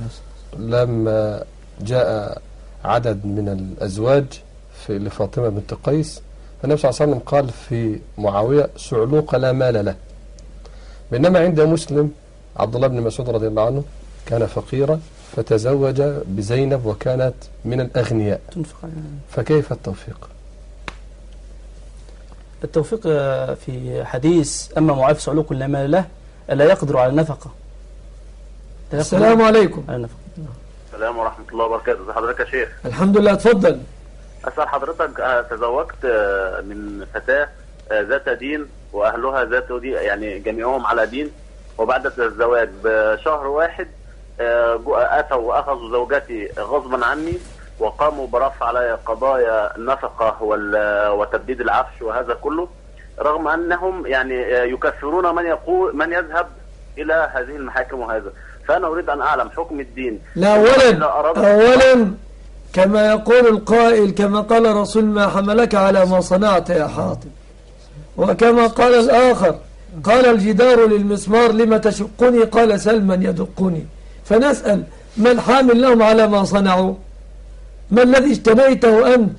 لما جاء عدد من الأزواج لفاطمة بنت قيس، فالنبي صلى الله عليه وسلم قال في معاوية سعلوق لا مال له. بينما عند مسلم عبد الله بن مسعود رضي الله عنه كان فقيرا فتزوج بزينب وكانت من الأغنياء، تنفق فكيف التوفيق؟ التوفيق في حديث أما معاذ فسألوه كل ما له ألا يقدر على النفقة. السلام عليكم. على النفقة. السلام ورحمة الله وبركاته. ازي حضرتك يا شيخ؟ الحمد لله، اتفضل. أسأل حضرتك، تزوجت من فتاة ذات دين وأهلها ذات دين، يعني جميعهم على دين، وبعد الزواج بشهر واحد أتوا وأخذوا زوجتي غصبا عني وقاموا برفع علي قضايا النفقة وتبديد العفش وهذا كله، رغم أنهم يعني يكفرون من يذهب إلى هذه المحاكم وهذا. فأنا أريد أن أعلم حكم الدين. لا، أولا كما يقول القائل، كما قال رسول ما حملك على ما صنعت يا حاطب، وكما قال الآخر قال الجدار للمسمار لما تشقني، قال سل من يدقني. فنسأل ما الحامل لهم على ما صنعوا؟ ما الذي اجتنيته أنت؟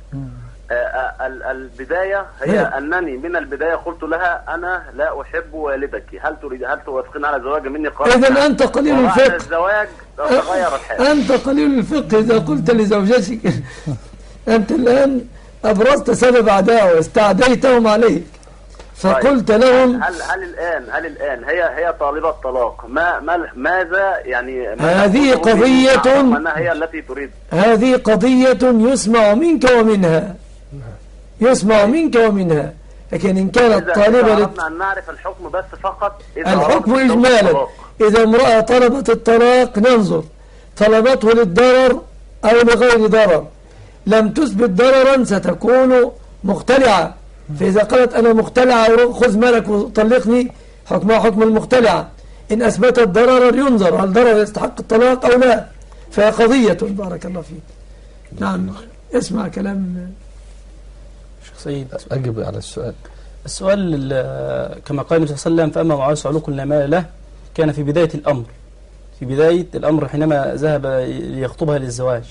البداية هي أنني من البداية قلت لها أنا لا أحب والدك، هل توافقين على زواج مني؟ قالت إذن أنت قليل الفقه. الزواج تغير الحال. أنت قليل الفقه إذا قلت لزوجتك أنت الآن أبرزت سبب عداوة، استعديتهم عليك، فقلت لهم هل الآن هي طالبة طلاق؟ ماذا يعني؟ هذه قضية، هي التي تريد. هذه قضية يسمع منك ومنها، يسمع منك ومنها. لكن إن كانت طالبة أردنا أن نعرف الحكم بس فقط. الحكم إجمالا، إذا امرأة طلبت الطلاق ننظر طلبته للضرر أو لغير ضرر، لم تثبت ضررا ستكون مختلعة. فإذا قالت أنا مختلعة خذ مالك وطلقني، حكمها حكم المختلعة. إن أثبتت ضررا ينظر هل ضرر يستحق الطلاق أو لا، فهي قضية. بارك الله فيك. نعم، اسمع كلام شيخ سيد. أجب على السؤال. السؤال كما قال النبي صلى الله عليه وسلم فأما معاذ فسألوه كل ما له، كان في بداية الأمر، في بداية الأمر حينما ذهب ليخطبها للزواج.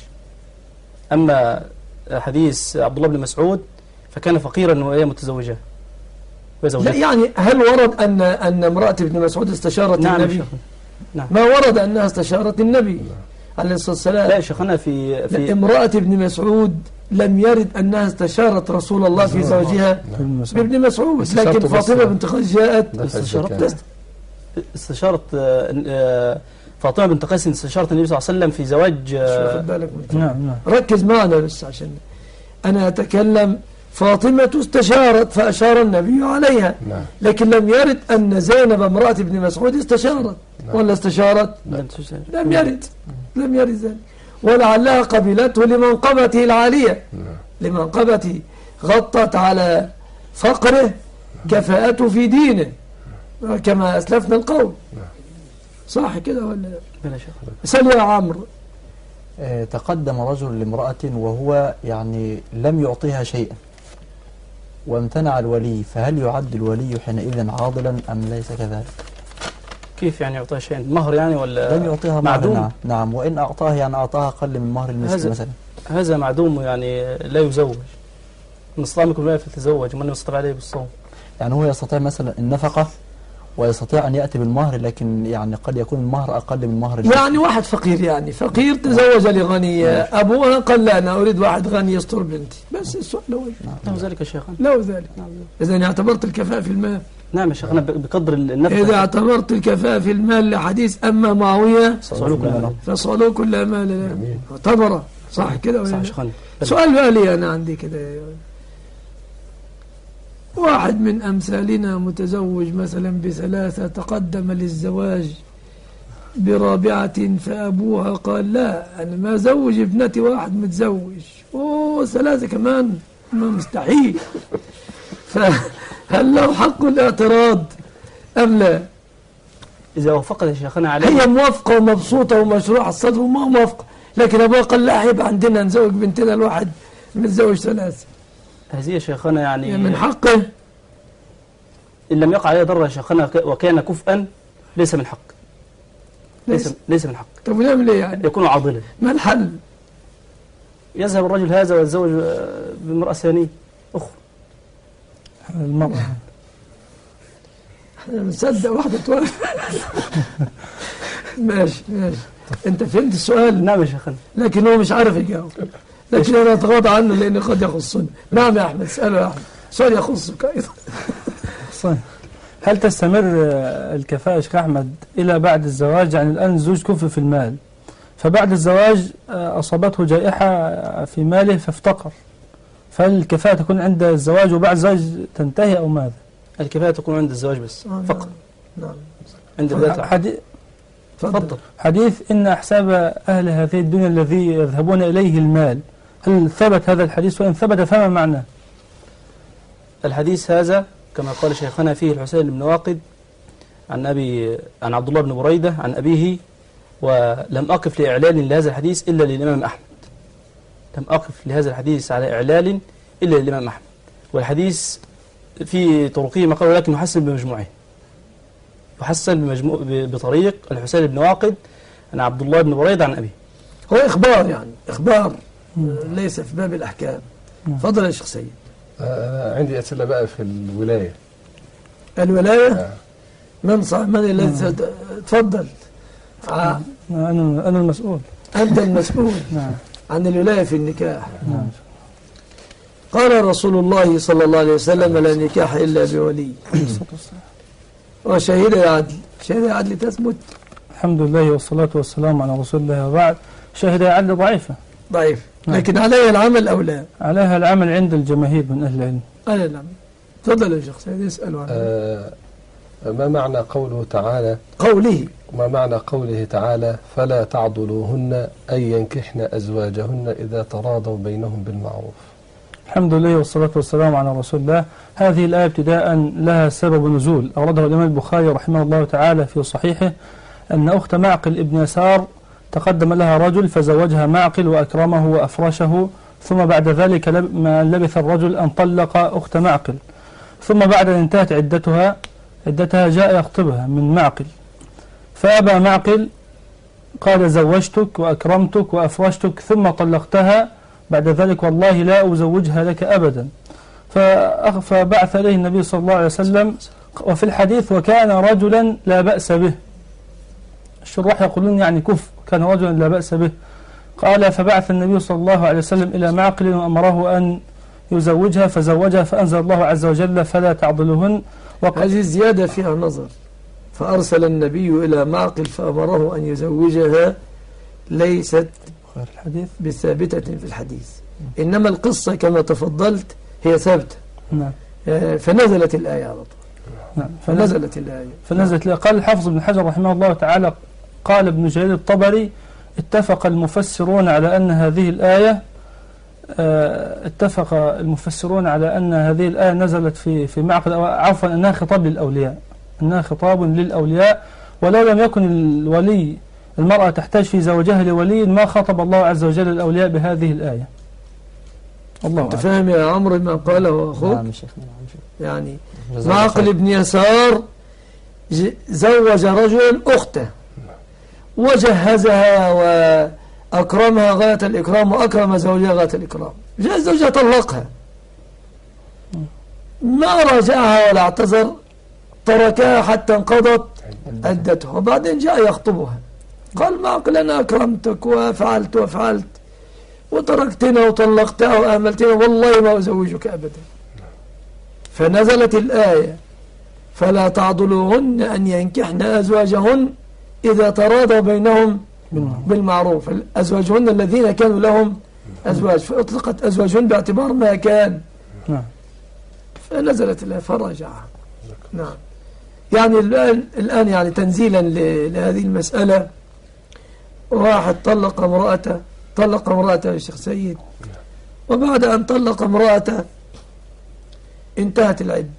أما حديث عبد الله بن مسعود فكان فقيرا وهي متزوجة. لا، يعني هل ورد أن امرأة ابن مسعود استشارت النبي؟ نعم. ما ورد أنها استشارت النبي عليه الصلاة والسلام. لا يا شيخنا، في امرأة ابن مسعود لم يرد أنها استشارت رسول الله في زوجها بابن مسعود، لكن فاطمة بنت قيس جاءت استشارت فاطمة بنت قيس استشارت النبي صلى الله عليه وسلم في زواج. نعم. ركز معنا بس عشان أنا أتكلم. فاطمة استشارت فأشار النبي عليها، لكن لم يرد أن زينب امرأة ابن مسعود استشارت ولا استشارت. لم يرد ذلك، ولعلها قبلته لمنقبته العالية، لمنقبته غطت على فقره كفاءته في دينه كما أسلفنا القول. صح كده ولا لا؟ سل يا عمرو. تقدم رجل لامرأة وهو يعني لم يعطيها شيئا وامتنع الولي، فهل يعد الولي حينئذ عاضلا أم ليس كذلك؟ كيف يعني يعطيها شيئا؟ مهر يعني ولا لم يعطيها معدوم؟ نعم، وإن أعطاها يعني أعطاها أقل من مهر المثل مثلا. هذا معدوم، يعني لا يزوج. من استطاع منكم الباءة فليتزوج ومن لم يستطع عليه بالصوم. يعني هو يستطيع مثلا النفقة ويستطيع أن يأتي بالمهر، لكن يعني قد يكون المهر أقل من مهر المثل. يعني واحد فقير، يعني فقير تزوج لغنية، أبوها قال لا أنا أريد واحد غني يستر بنتي، بس السؤال له ذلك يا شيخنا. له ذلك. إذا اعتبرت الكفاءة في المال. نعم يا شيخنا، بقدر النفقة. إذا اعتبرت الكفاءة في المال لحديث أما معاوية فصلوا كل مال اعتبره. صح كده ولا لا؟ سؤال بقى لي أنا عندي كده، واحد من أمثالنا متزوج مثلا ب3 تقدم للزواج ب4 فأبوها قال لا أنا ما زوج ابنتي واحد متزوج 3 كمان، ما مستحيل. فهل له حق الاعتراض أم لا؟ إذا وافقت يا شيخنا عليه، هي موافقة ومبسوطة ومشروع الصدر وما موافقة، لكن أبوها قال لا هيبقى عندنا نزوج بنتنا الواحد متزوج 3. هذه يا شيخنا يعني من حقه إن لم يقع عليه ضرر يا شيخنا وكان كفءا ليس من حق. ليس من حق. طب ونعمل ايه يعني؟ يكون عاضلا. ما الحل؟ يذهب الرجل هذا ويتزوج بامرأة ثانية أخرى. المرأة احنا بنصدق واحدة توافق. ماشي أنت فهمت السؤال؟ نعم يا شيخنا. لكن هو مش عارف يجاوب، لكن أنا أتغاضى عنه لأنه قد يخصني. نعم يا أحمد، اسأله يا أحمد، سؤال يخصك أيضا. هل تستمر الكفاءة يا شيخ أحمد إلى بعد الزواج؟ يعني الآن الزوج كفء في المال، فبعد الزواج أصابته جائحة في ماله فافتقر، فهل الكفاءة تكون عند الزواج وبعد الزواج تنتهي أو ماذا؟ الكفاءة تكون عند الزواج بس فقط. نعم. عند البدء. تفضل. حديث إن أحساب أهل هذه الدنيا الذي يذهبون إليه المال، هل ثبت هذا الحديث؟ وإن ثبت فما معناه؟ الحديث هذا كما قال شيخنا فيه الحسين بن واقد عن عبد الله بن بريدة عن أبيه، ولم أقف لإعلال لهذا الحديث إلا للإمام أحمد. لم أقف لهذا الحديث على إعلال إلا للإمام أحمد، والحديث في طرقه ما قالوا، لكن يحسن بمجموعه، يحسن بطريق الحسين بن واقد عن عبد الله بن بريدة عن أبيه. هو إخبار، يعني إخبار ليس في باب الأحكام. فضل يا شيخ سيد. عندي أسئلة بقى في الولاية. من الذي تفضل؟ أنا المسؤول. أنت المسؤول. نعم. عن الولاية في النكاح. نعم. قال رسول الله صلى الله عليه وسلم: لا نكاح إلا بولي وشهيد عدل. شهيد عدل تثبت. الحمد لله والصلاة والسلام على رسول الله، وبعد. شهيد عدل ضعيفة. لكن عليها العمل أو لا؟ عليها العمل عند الجماهير من أهل العلم. عليها العمل. تفضل يا شيخ سيد، اسألوا عنه. ما معنى قوله تعالى؟ ما معنى قوله تعالى: فلا تعضلوهن أن ينكحن أزواجهن إذا تراضوا بينهم بالمعروف؟ الحمد لله والصلاة والسلام على رسول الله. هذه الآية ابتداء لها سبب نزول، أورده الإمام البخاري رحمه الله تعالى في صحيحه أن أخت معقل ابن يسار تقدم لها رجل فزوجها معقل وأكرمه وأفرشه، ثم بعد ذلك ما لبث الرجل أن طلق أخت معقل، ثم بعد أن انتهت عدتها جاء يخطبها من معقل، فأبى معقل، قال: زوجتك وأكرمتك وأفرشتك ثم طلقتها بعد ذلك، والله لا أزوجها لك أبدا. فبعث إليه النبي صلى الله عليه وسلم، وفي الحديث: وكان رجلا لا بأس به. الشراح يقولون يعني كفء، كان رجلا لا بأس به. قال: فبعث النبي صلى الله عليه وسلم إلى معقل وأمره أن يزوجها، فزوجها، فأنزل الله عز وجل: فلا تعضلهن. هذه الزيادة فيها نظر. فأرسل النبي إلى معقل فأمره أن يزوجها، ليست بثابتة في الحديث، إنما القصة كما تفضلت هي ثابتة. نعم. فنزلت الآية على طول. نعم. فنزلت الآية. قال الحافظ بن حجر رحمه الله تعالى، قال ابن جرير الطبري: اتفق المفسرون على أن هذه الآية نزلت في معقل، أو عفوا أنها خطاب للأولياء، أنها خطاب للأولياء، ولو لم يكن الولي، المرأة تحتاج في زوجها لولي، ما خطب الله عز وجل الأولياء بهذه الآية. الله أنت فاهم يا عمرو ما قاله أخوك؟ نعم شيخنا. يعني معقل ابن يسار زوج رجل أخته وجهزها وأكرمها غاية الإكرام، وأكرم زوجها غاية الإكرام، جاء زوجها طلقها، ما راجعها ولا اعتذر، تركها حتى انقضت عدتها، وبعدين جاء يخطبها، قال: معقل أنا أكرمتك وفعلت وتركتنا وطلقتها وأهملتنا، والله ما أزوجك أبدا. فنزلت الآية: فلا تعضلوهن أن ينكحن أزواجهن إذا تراضوا بينهم بالمعروف. أزواجهن الذين كانوا لهم أزواج، فأطلقت أزواجهن باعتبار ما كان. فنزلت الآية فرجعها. نعم. يعني الآن يعني تنزيلا لهذه المسألة، واحد طلق امرأته يا شيخ سيد، وبعد أن طلق امرأته انتهت العدة،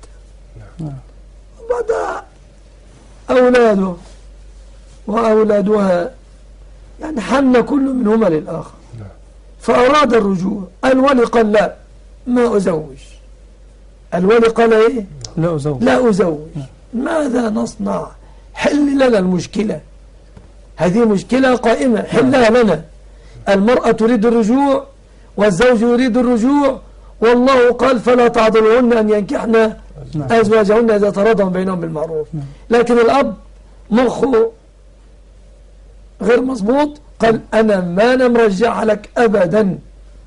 وبعد أولاده وأولادها يعني حن كل منهما للآخر، فأراد الرجوع. الولي قال: لا، ما أزوج. الولي قال: إيه؟ لا أزوج. ماذا نصنع؟ حل لنا المشكلة، هذه مشكلة قائمة، حلها لنا. المرأة تريد الرجوع والزوج يريد الرجوع، والله قال: فلا تعضلوهن أن ينكحن أزواجهن إذا تراضوا بينهم بالمعروف. لكن الأب مخه غير مظبوط، قال أنا ما أنا مرجعها لك أبدا.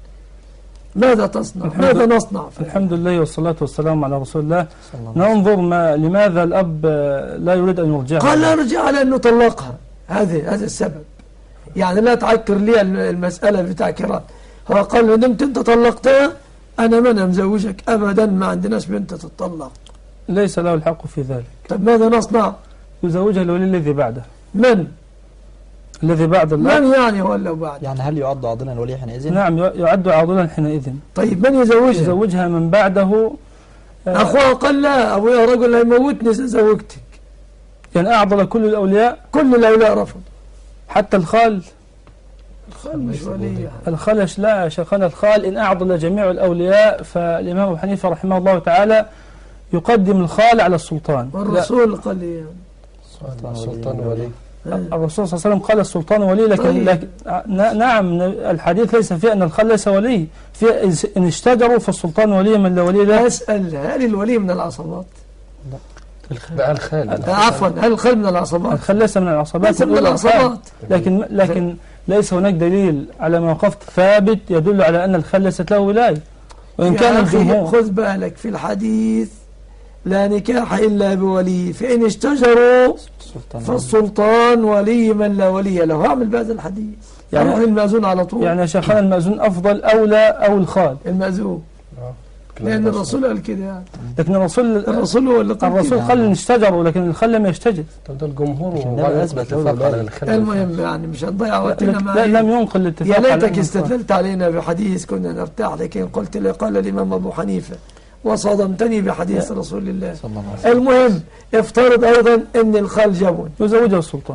ماذا تصنع؟ ماذا نصنع؟ الحمد لله والصلاة والسلام على رسول الله. صلى الله عليه ننظر لماذا الأب لا يريد أن يرجعها. قال لا أرجع لأنه طلقها، هذا السبب. يعني لا تعكر لي المسألة بتعكيرات. هو قال له دمت أنت طلقتها أنا ما أنا مزوجك أبدا، ما عندناش بنت تطلق. ليس له الحق في ذلك. طب ماذا نصنع؟ يزوجها الولي الذي بعده. من؟ الذي بعد الأب. من يعني ولا بعد؟ يعني هل يعد عاضلا الولي حينئذ؟ نعم يعد عاضلا حينئذ. طيب من يزوجها؟ يزوجها من بعده. أخوها قال لا أبويا رجل هيموتني زوجتك. يعني أعضل كل الأولياء. كل الأولياء رفض. حتى الخال. الخال مش ولي. الخال لا شيخنا، الخال إن أعضل جميع الأولياء فالإمام أبو حنيفة رحمه الله تعالى يقدم الخال على السلطان. والرسول قال لي السلطان ولي. الرسول صلى الله عليه وسلم قال السلطان ولي، لكن, طيب. لكن نعم الحديث ليس فيه أن الخال ليس ولي، في إن اشتجروا فالسلطان ولي من لا ولي له. أسأل هل الولي من العصبات؟ لا الخال. عفوا هل الخال من العصبات؟ الخال ليس من العصبات. ليس من العصبات. لكن ليس هناك دليل على ما وقفت ثابت يدل على أن الخال ليست له ولاية. وإن كان الجمهور خذ بالك في الحديث لا نكاح إلا بولي، فإن اشتجروا فالسلطان ولي من لا ولي له. اعمل بهذا الحديث يعني أروح للمأذون على طول. يعني يا شيخنا المأذون أفضل أولى أو الخال؟ المأذون، لأن الرسول قال كده يعني. لكن الرسول هو اللي قال الرسول قال إن اشتجروا، لكن الخال لم يشتجر. طب ده الجمهور أثبت له. المهم يعني مش هنضيع وقتنا لا لم ينقل الاتفاق. يا ليتك استدللت علينا بحديث كنا نرتاح، لكن قلت لي قال الإمام أبو حنيفة وصدمتني بحديث رسول الله. المهم افترض أيضا أن الخال جبن، يزوجها السلطان.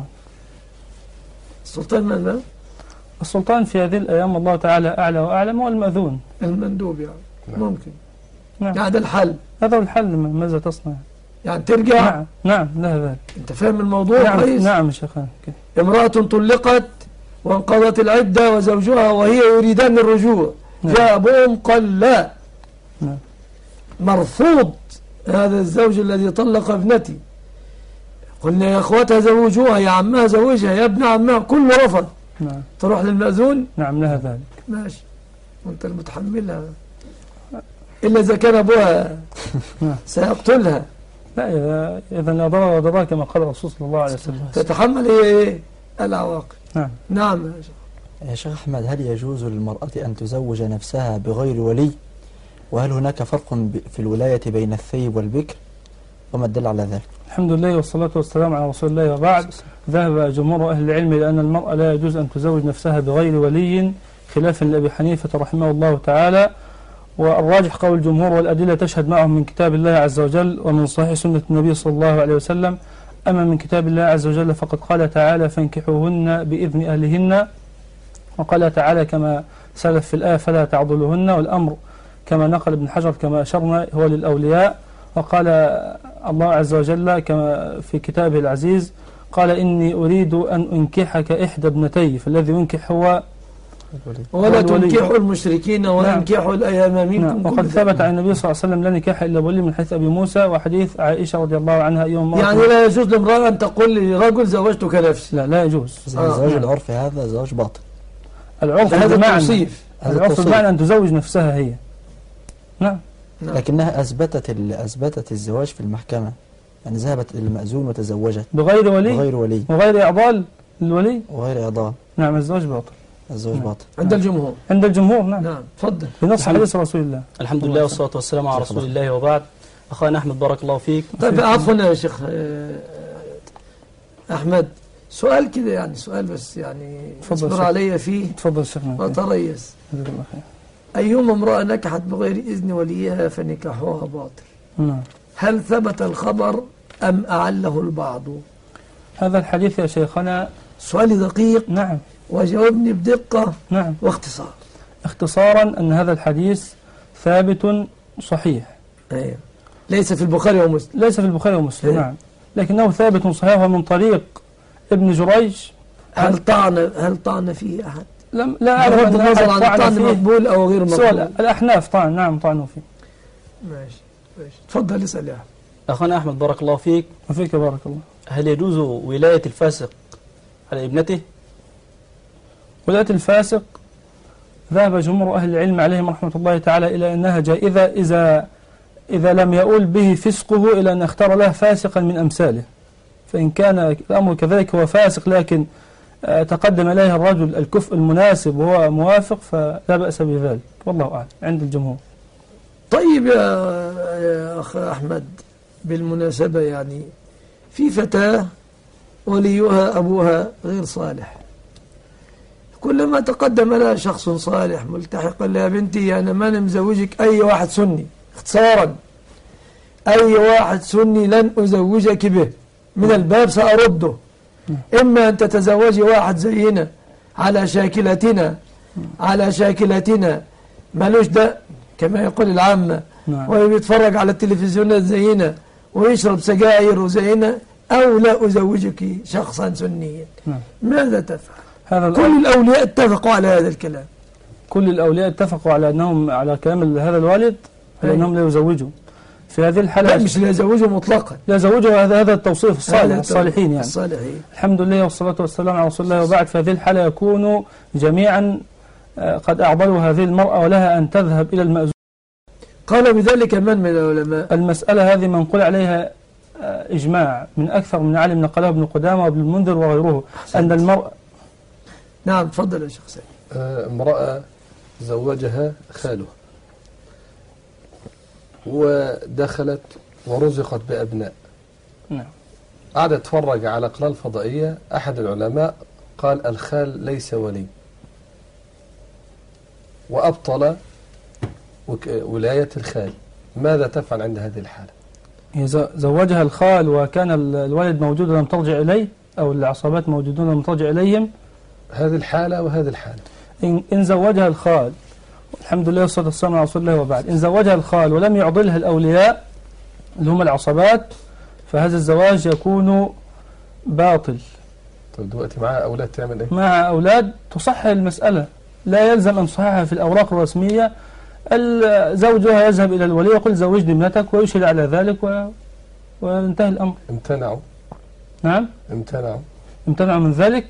السلطان من؟ السلطان في هذه الأيام الله تعالى أعلى وأعلم، والمأذون المندوب يعني. ممكن. نعم. هذا الحل. هذا هو الحل. ماذا تصنع؟ يعني ترجع. نعم لا ذلك. أنت فاهم الموضوع نعم كويس؟ نعم شيخنا. امرأة طلقت وانقضت العدة وزوجها وهي يريدان الرجوع. نعم. جاء أبوهم قال لا. نعم. مرفوض هذا الزوج الذي طلق ابنتي. قلنا يا اخواتها زوجوها، يا عمها زوجها، يا ابن عمها، كله رفض. نعم. تروح للمأذون. نعم لها ذلك. ماشي وانت المتحملها، إلا إذا كان أبوها سيقتلها. لا إذا لا ضرر ولا ضرار كما قال الرسول صلى الله عليه وسلم. تتحمل إيه العواقب. نعم. نعم يا شيخ أحمد، هل يجوز للمرأة أن تزوج نفسها بغير ولي؟ وهل هناك فرق في الولاية بين الثيب والبكر؟ وما الدل على ذلك؟ الحمد لله والصلاة والسلام على رسول الله. وبعد، ذهب جمهور أهل العلم إلى أن المرأة لا يجوز أن تزوج نفسها بغير ولي، خلافا لأبي حنيفة رحمه الله تعالى. والراجح قول الجمهور، والأدلة تشهد معهم من كتاب الله عز وجل ومن صحيح سنة النبي صلى الله عليه وسلم. أما من كتاب الله عز وجل فقد قال تعالى فانكحوهن بإذن أهلهن، وقال تعالى كما سلف في الآية فلا تعضلوهن، والأمر كما نقل ابن حجر كما أشرنا هو للأولياء. وقال الله عز وجل كما في كتابه العزيز قال إني أريد أن أنكحك إحدى ابنتي، فالذي ينكح هو ولا تنكحوا المشركين وانكحوا الأيام منكم. نعم. وقد ثبت عن النبي صلى الله عليه وسلم لا نكاح إلا بولي من حديث أبي موسى وحديث عائشة رضي الله عنها يوم مرة. يعني لا يجوز لامرأة أن تقول لرجل زوجتك نفسي. لا يجوز. الزواج العرفي هذا زواج باطل. العرف هذا بمعنى توصيف. العرف بمعنى أن تزوج نفسها هي. نعم. لكنها أثبتت الزواج في المحكمة، يعني ذهبت للمأذون وتزوجت بغير ولي وغير إعضال للولي وغير إعضال. نعم الزواج باطل. الزواج باطل عند الجمهور. عند الجمهور. نعم. نعم تفضل. بنص حديث رسول الله. الحمد لله والصلاة والسلام على رسول الله وبعد. أخونا أحمد بارك الله فيك. طيب عفوا يا شيخ أحمد، سؤال كده يعني سؤال بس يعني اصبر علي فيه. تفضل شيخنا. وتريث. جزاك الله خير. أيما امرأة نكحت بغير إذن وليها فنكاحها باطل. نعم. هل ثبت الخبر أم أعله البعض؟ هذا الحديث يا شيخنا سؤالي دقيق. نعم. وجاوبني بدقة. نعم. واختصار. اختصارا أن هذا الحديث ثابت صحيح. أيوه. ليس في البخاري ومسلم. ليس في البخاري ومسلم. أيوه. نعم. لكنه ثابت صحيح ومن طريق ابن جريج. هل طعن فيه أحد؟ لا أعلم بغض النظر عن الطعن مقبول أو غير مقبول. سؤال الأحناف طعن. نعم طعنوا فيه. ماشي. تفضل اسأل يا أحمد. أخونا أحمد بارك الله فيك. وفيك بارك الله. هل يجوز ولاية الفاسق على ابنته؟ ولاية الفاسق ذهب جمهور أهل العلم عليهم رحمة الله تعالى إلى أنها جائزة إذا لم يؤول به فسقه إلى أن اختار له فاسقا من أمثاله. فإن كان الأمر كذلك هو فاسق لكن تقدم إليه الرجل الكفء المناسب وهو موافق فلا بأس بذلك، والله أعلم عند الجمهور. طيب يا أخ أحمد، بالمناسبة يعني في فتاة وليها أبوها غير صالح، كلما تقدم لها شخص صالح ملتحقا لها بنتي أنا ما مزوجك أي واحد سني، اختصارا أي واحد سني لن أزوجك به، من الباب سأرده، إما أن تتزوجي واحد زينا على شاكلتنا مالوش ده كما يقول العامة، ويتفرج على التلفزيونات زينا ويشرب سجائر زينا، أو لا أزوجك شخصا سنيا. ماذا تفعل؟ كل الأولياء اتفقوا على هذا الكلام، كل الأولياء اتفقوا على أنهم على كلام هذا الوالد على أنهم لا يزوجوا في هذه الحالة. لا مش لا يزوجوا مطلقا، لا يزوجوا، هذا التوصيف الصالح الصالحين يعني الصالحين. الحمد لله والصلاة والسلام على رسول الله. وبعد في هذه الحالة يكون جميعا قد أعضلوا هذه المرأة ولها أن تذهب إلى المأذون. قال بذلك من العلماء؟ المسألة هذه منقول عليها إجماع من أكثر من عالم نقله ابن قدامة وابن المنذر وغيره أن المرأة. نعم تفضل يا شيخ سيد. امرأة زوجها خاله ودخلت ورزقت بأبناء. نعم. قعدت تتفرج على قناة فضائية، أحد العلماء قال الخال ليس ولي، وأبطل ولاية الخال. ماذا تفعل عند هذه الحالة؟ زوجها الخال وكان الوالد موجود ولم ترجع إليه، أو العصبات موجودون ولم ترجع إليهم، هذه الحالة وهذه الحالة. إن زوجها الخال، الحمد لله والصلاة والسلام على رسول الله وبعد، إن زوجها الخال ولم يعضلها الأولياء اللي هم العصبات فهذا الزواج يكون باطل. طيب دلوقتي معها أولاد تعمل إيه؟ معها أولاد تصحح المسألة، لا يلزم أن تصححها في الأوراق الرسمية. زوجها يذهب إلى الولي يقول زوجني ابنتك ويشهد على ذلك وينتهي الأمر. امتنعوا. نعم امتنعوا من ذلك.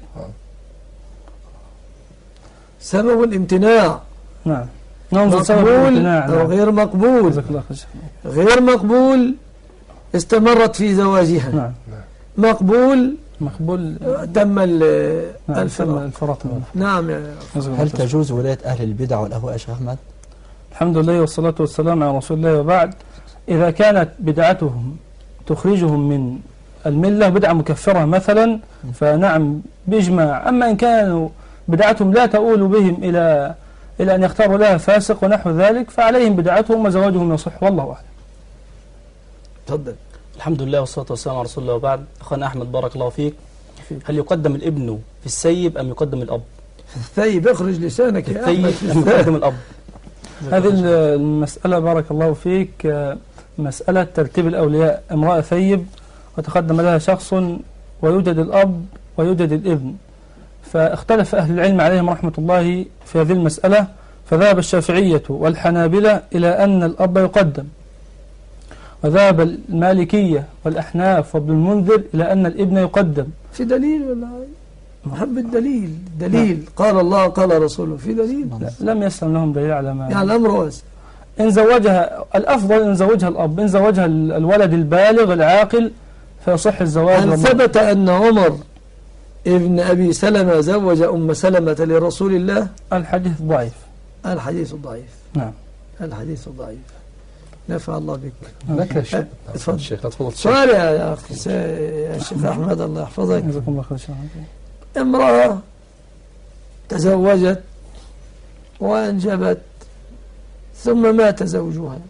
سبب الامتناع نعم مقبول أو غير مقبول. غير مقبول استمرت في زواجها. نعم. مقبول تم الفراق. نعم. هل تجوز ولاية أهل البدع والأهواء يا شيخ أحمد؟ الحمد لله والصلاة والسلام على رسول الله وبعد. إذا كانت بدعتهم تخرجهم من الملة بدعة مكفرة مثلا فنعم بإجماع. أما إن كانوا بدعتهم لا تؤول بهم إلى أن يختاروا لها فاسق ونحو ذلك فعليهم بدعتهم وزواجهم يصح، والله أعلم. تفضل. الحمد لله والصلاة والسلام على رسول الله وبعد. أخونا أحمد بارك الله فيك، هل يقدم الابن في السيب أم يقدم الأب؟ الثيب اخرج لسانك يا أحمد. أم يقدم الأب؟ هذه المسألة بارك الله فيك مسألة ترتيب الأولياء. امرأة ثيب وتقدم لها شخص ويوجد الأب ويوجد الابن، فاختلف أهل العلم عليهم رحمة الله في هذه المسألة، فذهب الشافعية والحنابلة إلى أن الأب يقدم، وذهب المالكية والأحناف وابن المنذر إلى أن الابن يقدم. في دليل ولا محب الدليل قال الله قال رسوله في دليل؟ لم يسلم لهم دليل على ما يعني الأمر واسع. إن زوجها الأفضل إن زوجها الأب، إن زوجها الولد البالغ العاقل فيصح الزواج. هل ثبت أن عمر ابن أبي سلمة زوج أم سلمة لرسول الله؟ الحديث ضعيف. الحديث ضعيف. نعم الحديث ضعيف. نفع الله بك. لك شيء. تفضل. سؤال يا أخي يا شيخ أحمد الله يحفظك. جزاكم الله خير. امرأة تزوجت وأنجبت ثم مات زوجها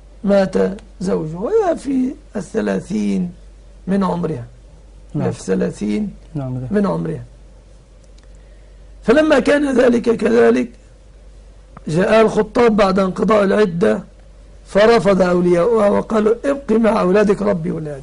وهي في 30 من عمرها. نعم. في 30 من عمرها. فلما كان ذلك كذلك جاء الخطاب بعد انقضاء العدة فرفض أولياؤها وقالوا ابقي مع أولادك ربي أولادك.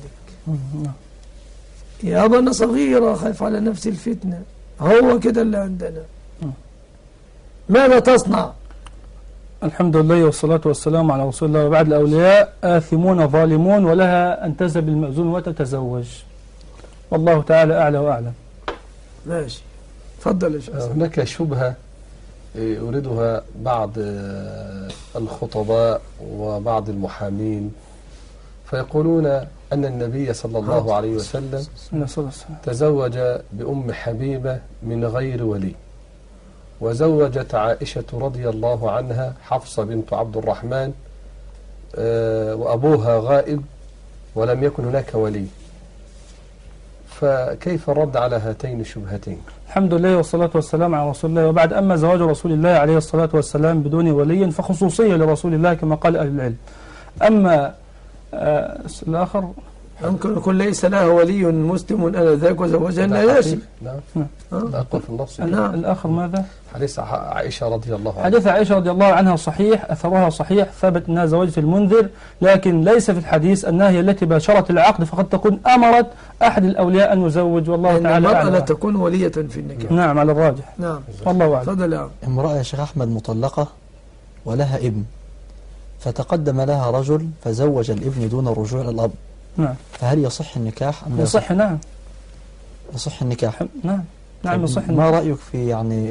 يا أبا أنا صغيرة خايف على نفسي الفتنة. هو كده اللي عندنا. ماذا تصنع؟ الحمد لله والصلاة والسلام على رسول الله وبعد. الأولياء آثمون ظالمون ولها أن تذهب المأذون وتتزوج، والله تعالى أعلى وأعلم. ماشي تفضل يا شيخ. هناك شبهة يريدها بعض الخطباء وبعض المحامين، فيقولون أن النبي صلى الله عليه وسلم تزوج بأم حبيبة من غير ولي، وزوجت عائشة رضي الله عنها حفصة بنت عبد الرحمن وأبوها غائب ولم يكن هناك ولي، فكيف الرد على هاتين الشبهتين؟ الحمد لله والصلاة والسلام على رسول الله. وبعد، أما زواج رسول الله عليه الصلاة والسلام بدون ولي فخصوصية لرسول الله كما قال أهل العلم. أما الآخر يمكن يكون ليس لها ولي مسلم آنذاك وزوجها النجاشي. نعم. لا أقول في النص. نعم. الآخر ماذا؟ حديث عائشة رضي الله عنها. حديث عائشة رضي الله عنها صحيح، أثرها صحيح، ثبت أنها زوجت المنذر، لكن ليس في الحديث أنها هي التي باشرت العقد، فقد تكون أمرت أحد الأولياء أن يزوج، والله تعالى المرأة أعلم. لا تكون ولية في النكاح. نعم على الراجح. نعم. والله أعلم. تفضل يا عم. امرأة يا شيخ أحمد مطلقة ولها ابن، فتقدم لها رجل فزوج الابن دون الرجوع للأب، نعم. فهل يصح النكاح أم لا يصح؟ نعم يصح النكاح. نعم نعم يصح. ما رأيك في يعني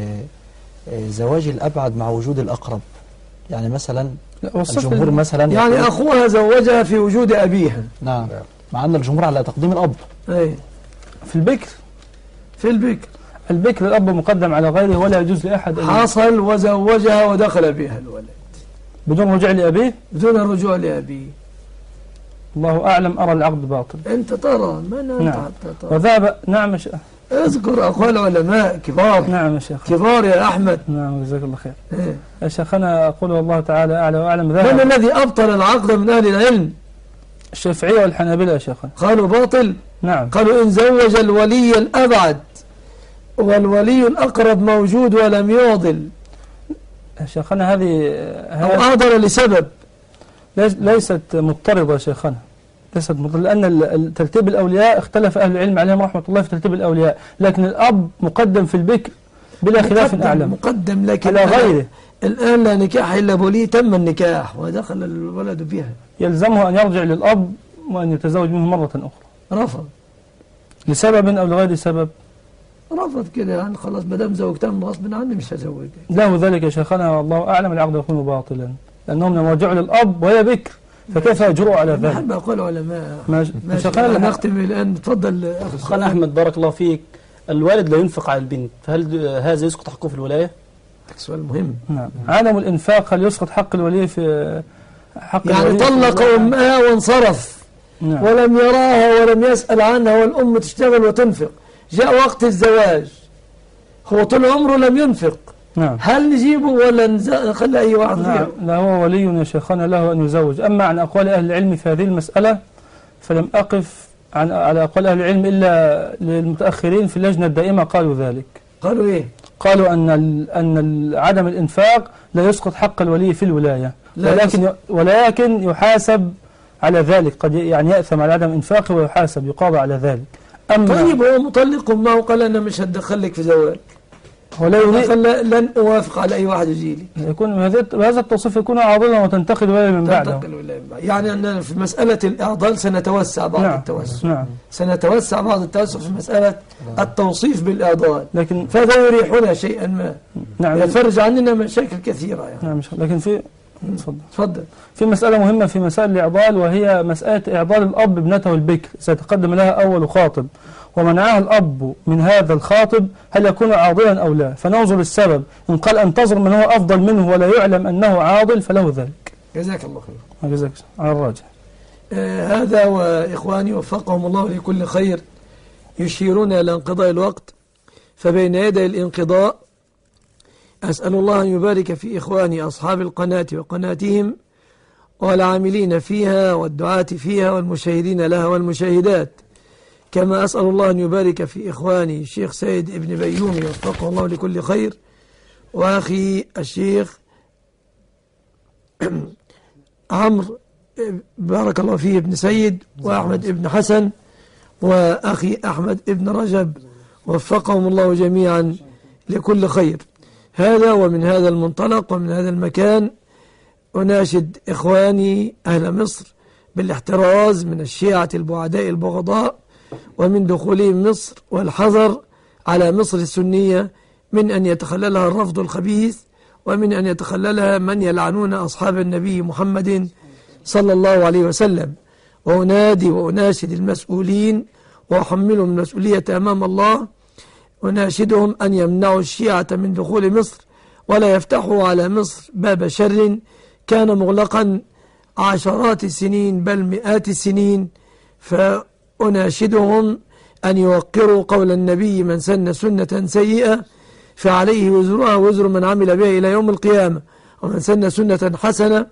زواج الأبعد مع وجود الأقرب؟ يعني مثلا الجمهور مثلا يعني أخوها زوجها في وجود أبيها. نعم. مع أن الجمهور على تقديم الأب. أي. في البكر. في البكر. البكر الأب مقدم على غيره ولا يجوز لأحد أن حصل وزوجها ودخل بها الولد بدون رجوع لأبيه. بدون الرجوع لأبيه. الله أعلم، أرى العقد باطل. أنت ترى ما نعم. وذهب. نعم يا شيخ. اذكر أقوال علماء كبار. نعم يا شيخ. كبار يا أحمد. نعم جزاك الله خير. إيه؟ يا شيخ أنا أقول والله تعالى أعلى وأعلم. من الذي أبطل العقد من أهل العلم؟ الشافعية والحنابلة يا شيخ. قالوا باطل. نعم. قالوا إن زوج الولي الأبعد والولي الأقرب موجود ولم يعضل يا شيخنا هذه أو أعضل لسبب ليست مضطردة يا شيخنا، ليست مضطردة، لأن ترتيب الأولياء اختلف أهل العلم عليهم رحمة الله في ترتيب الأولياء، لكن الأب مقدم في البكر بلا خلاف أعلم. مقدم لكن على غيره. الآن لا نكاح إلا بولي، تم النكاح ودخل الولد بها، يلزمه أن يرجع للأب وأن يتزوج منه مرة أخرى. رفض لسبب أو لغير سبب؟ رفض كده، يعني خلاص ما دام زوجتها غصب عني مش هزوجك. له ذلك يا شيخنا والله أعلم، العقد يكون باطلا لأنهم لم يرجعوا للأب وهي بكر، فكيف يجرؤوا على ذلك؟ أحب أقول علماء. ماشي. نختم الآن. تفضل أخونا أحمد بارك الله فيك. الوالد لا ينفق على البنت، فهل هذا يسقط حقه في الولاية؟ سؤال مهم. نعم. عدم الإنفاق هل يسقط حق الولي في حق يعني الولي؟ طلق أمها وانصرف. نعم. ولم يراها ولم يسأل عنها والأم تشتغل وتنفق، جاء وقت الزواج هو طول عمره لم ينفق. نعم. هل نجيبه ولا نخلي أي واحد نعم. غيره؟ لا هو ولي يا شيخنا له أن يزوج. أما عن أقوال أهل العلم في هذه المسألة فلم أقف على أقوال أهل العلم إلا للمتأخرين في اللجنة الدائمة قالوا ذلك. قالوا إيه؟ قالوا أن عدم الإنفاق لا يسقط حق الولي في الولاية، ولكن يحاسب على ذلك، قد يعني يأثم على عدم إنفاقه ويحاسب يقاضى على ذلك. طيب هو مطلق ما وقال أنا مش هدخلك في زواج، لن أوافق على أي واحد يجي لي. يكون بهذا التوصيف يكون عاضلا وتنتقل ولا من بعده. يعني أننا في مسألة الإعضال سنتوسع بعض التوسع. نعم. سنتوسع بعض التوسع في مسألة التوصيف بالإعضال، لكن فهذا يريحنا شيئا ما. نعم. يفرج عننا مشاكل كثيرة يعني. نعم. لكن في تفضل. في مسألة مهمة في مسائل الإعضال، وهي مسألة إعضال الأب ابنته البكر سيتقدم لها أول خاطب ومنعها الأب من هذا الخاطب، هل يكون عاضلا أو لا؟ فننظر السبب، إن قال أنتظر من هو أفضل منه ولا يعلم أنه عاضل فله ذلك. جزاك الله خير. جزاك على الراجح. هذا وإخواني وفقهم الله لكل خير يشيرون إلى انقضاء الوقت، فبين يدي الانقضاء أسأل الله أن يبارك في إخواني أصحاب القناة وقناتهم والعاملين فيها والدعاة فيها والمشاهدين لها والمشاهدات، كما أسأل الله أن يبارك في إخواني الشيخ سيد ابن بيومي وفقه الله لكل خير، وأخي الشيخ عمرو بارك الله فيه ابن سيد، وأحمد ابن حسن، وأخي أحمد ابن رجب وفقهم الله جميعا لكل خير. هذا ومن هذا المنطلق ومن هذا المكان أناشد إخواني أهل مصر بالاحتراز من الشيعة البعداء البغضاء ومن دخولهم مصر، والحذر على مصر السنية من أن يتخللها الرفض الخبيث، ومن أن يتخللها من يلعنون أصحاب النبي محمد صلى الله عليه وسلم. وأنادي وأناشد المسؤولين وأحملهم المسؤولية أمام الله، وناشدهم أن يمنعوا الشيعة من دخول مصر، ولا يفتحوا على مصر باب شر كان مغلقا عشرات السنين بل مئات السنين. فأناشدهم أن يوقروا قول النبي: من سن سنة سيئة فعليه وزرها وزر من عمل بها إلى يوم القيامة، ومن سن سنة حسنة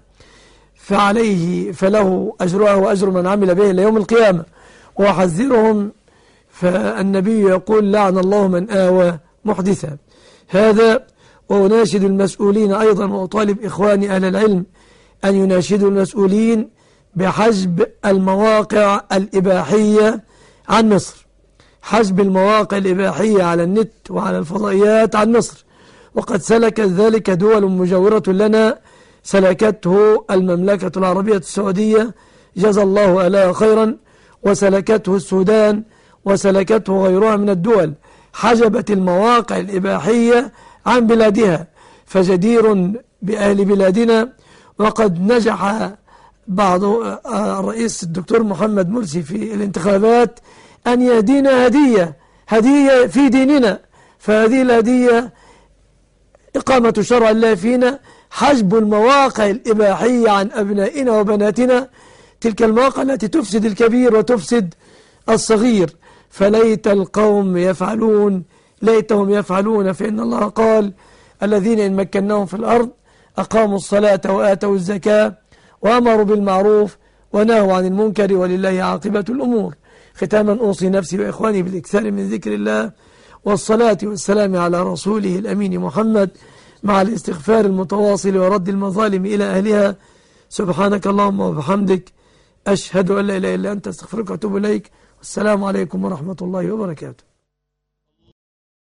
فله أجرها وأجر من عمل بها إلى يوم القيامة. وأحذرهم، فالنبي يقول: لعن الله من آوى محدثا. هذا. وأناشد المسؤولين أيضا، وأطالب إخواني أهل العلم أن يناشدوا المسؤولين بحجب المواقع الإباحية عن مصر، حجب المواقع الإباحية على النت وعلى الفضائيات عن مصر. وقد سلكت ذلك دول مجاورة لنا، سلكته المملكة العربية السعودية جزا الله لها خيرا، وسلكته السودان، وسلكته غيرها من الدول، حجبت المواقع الإباحية عن بلادها. فجدير بأهل بلادنا، وقد نجح بعض الرئيس الدكتور محمد مرسي في الانتخابات أن يهدينا هدية في ديننا، فهذه الهدية إقامة شرع الله فينا، حجب المواقع الإباحية عن أبنائنا وبناتنا، تلك المواقع التي تفسد الكبير وتفسد الصغير. فليت القوم يفعلون، ليتهم يفعلون، فإن الله قال: الذين إن مكناهم في الأرض أقاموا الصلاة وآتوا الزكاة وأمروا بالمعروف ونهوا عن المنكر ولله عاقبة الأمور. ختاما أوصي نفسي وإخواني بالإكثار من ذكر الله والصلاة والسلام على رسوله الأمين محمد، مع الاستغفار المتواصل ورد المظالم إلى أهلها. سبحانك اللهم وبحمدك، أشهد أن لا إله إلا أنت، أستغفرك وأتوب إليك. والسلام عليكم ورحمة الله وبركاته.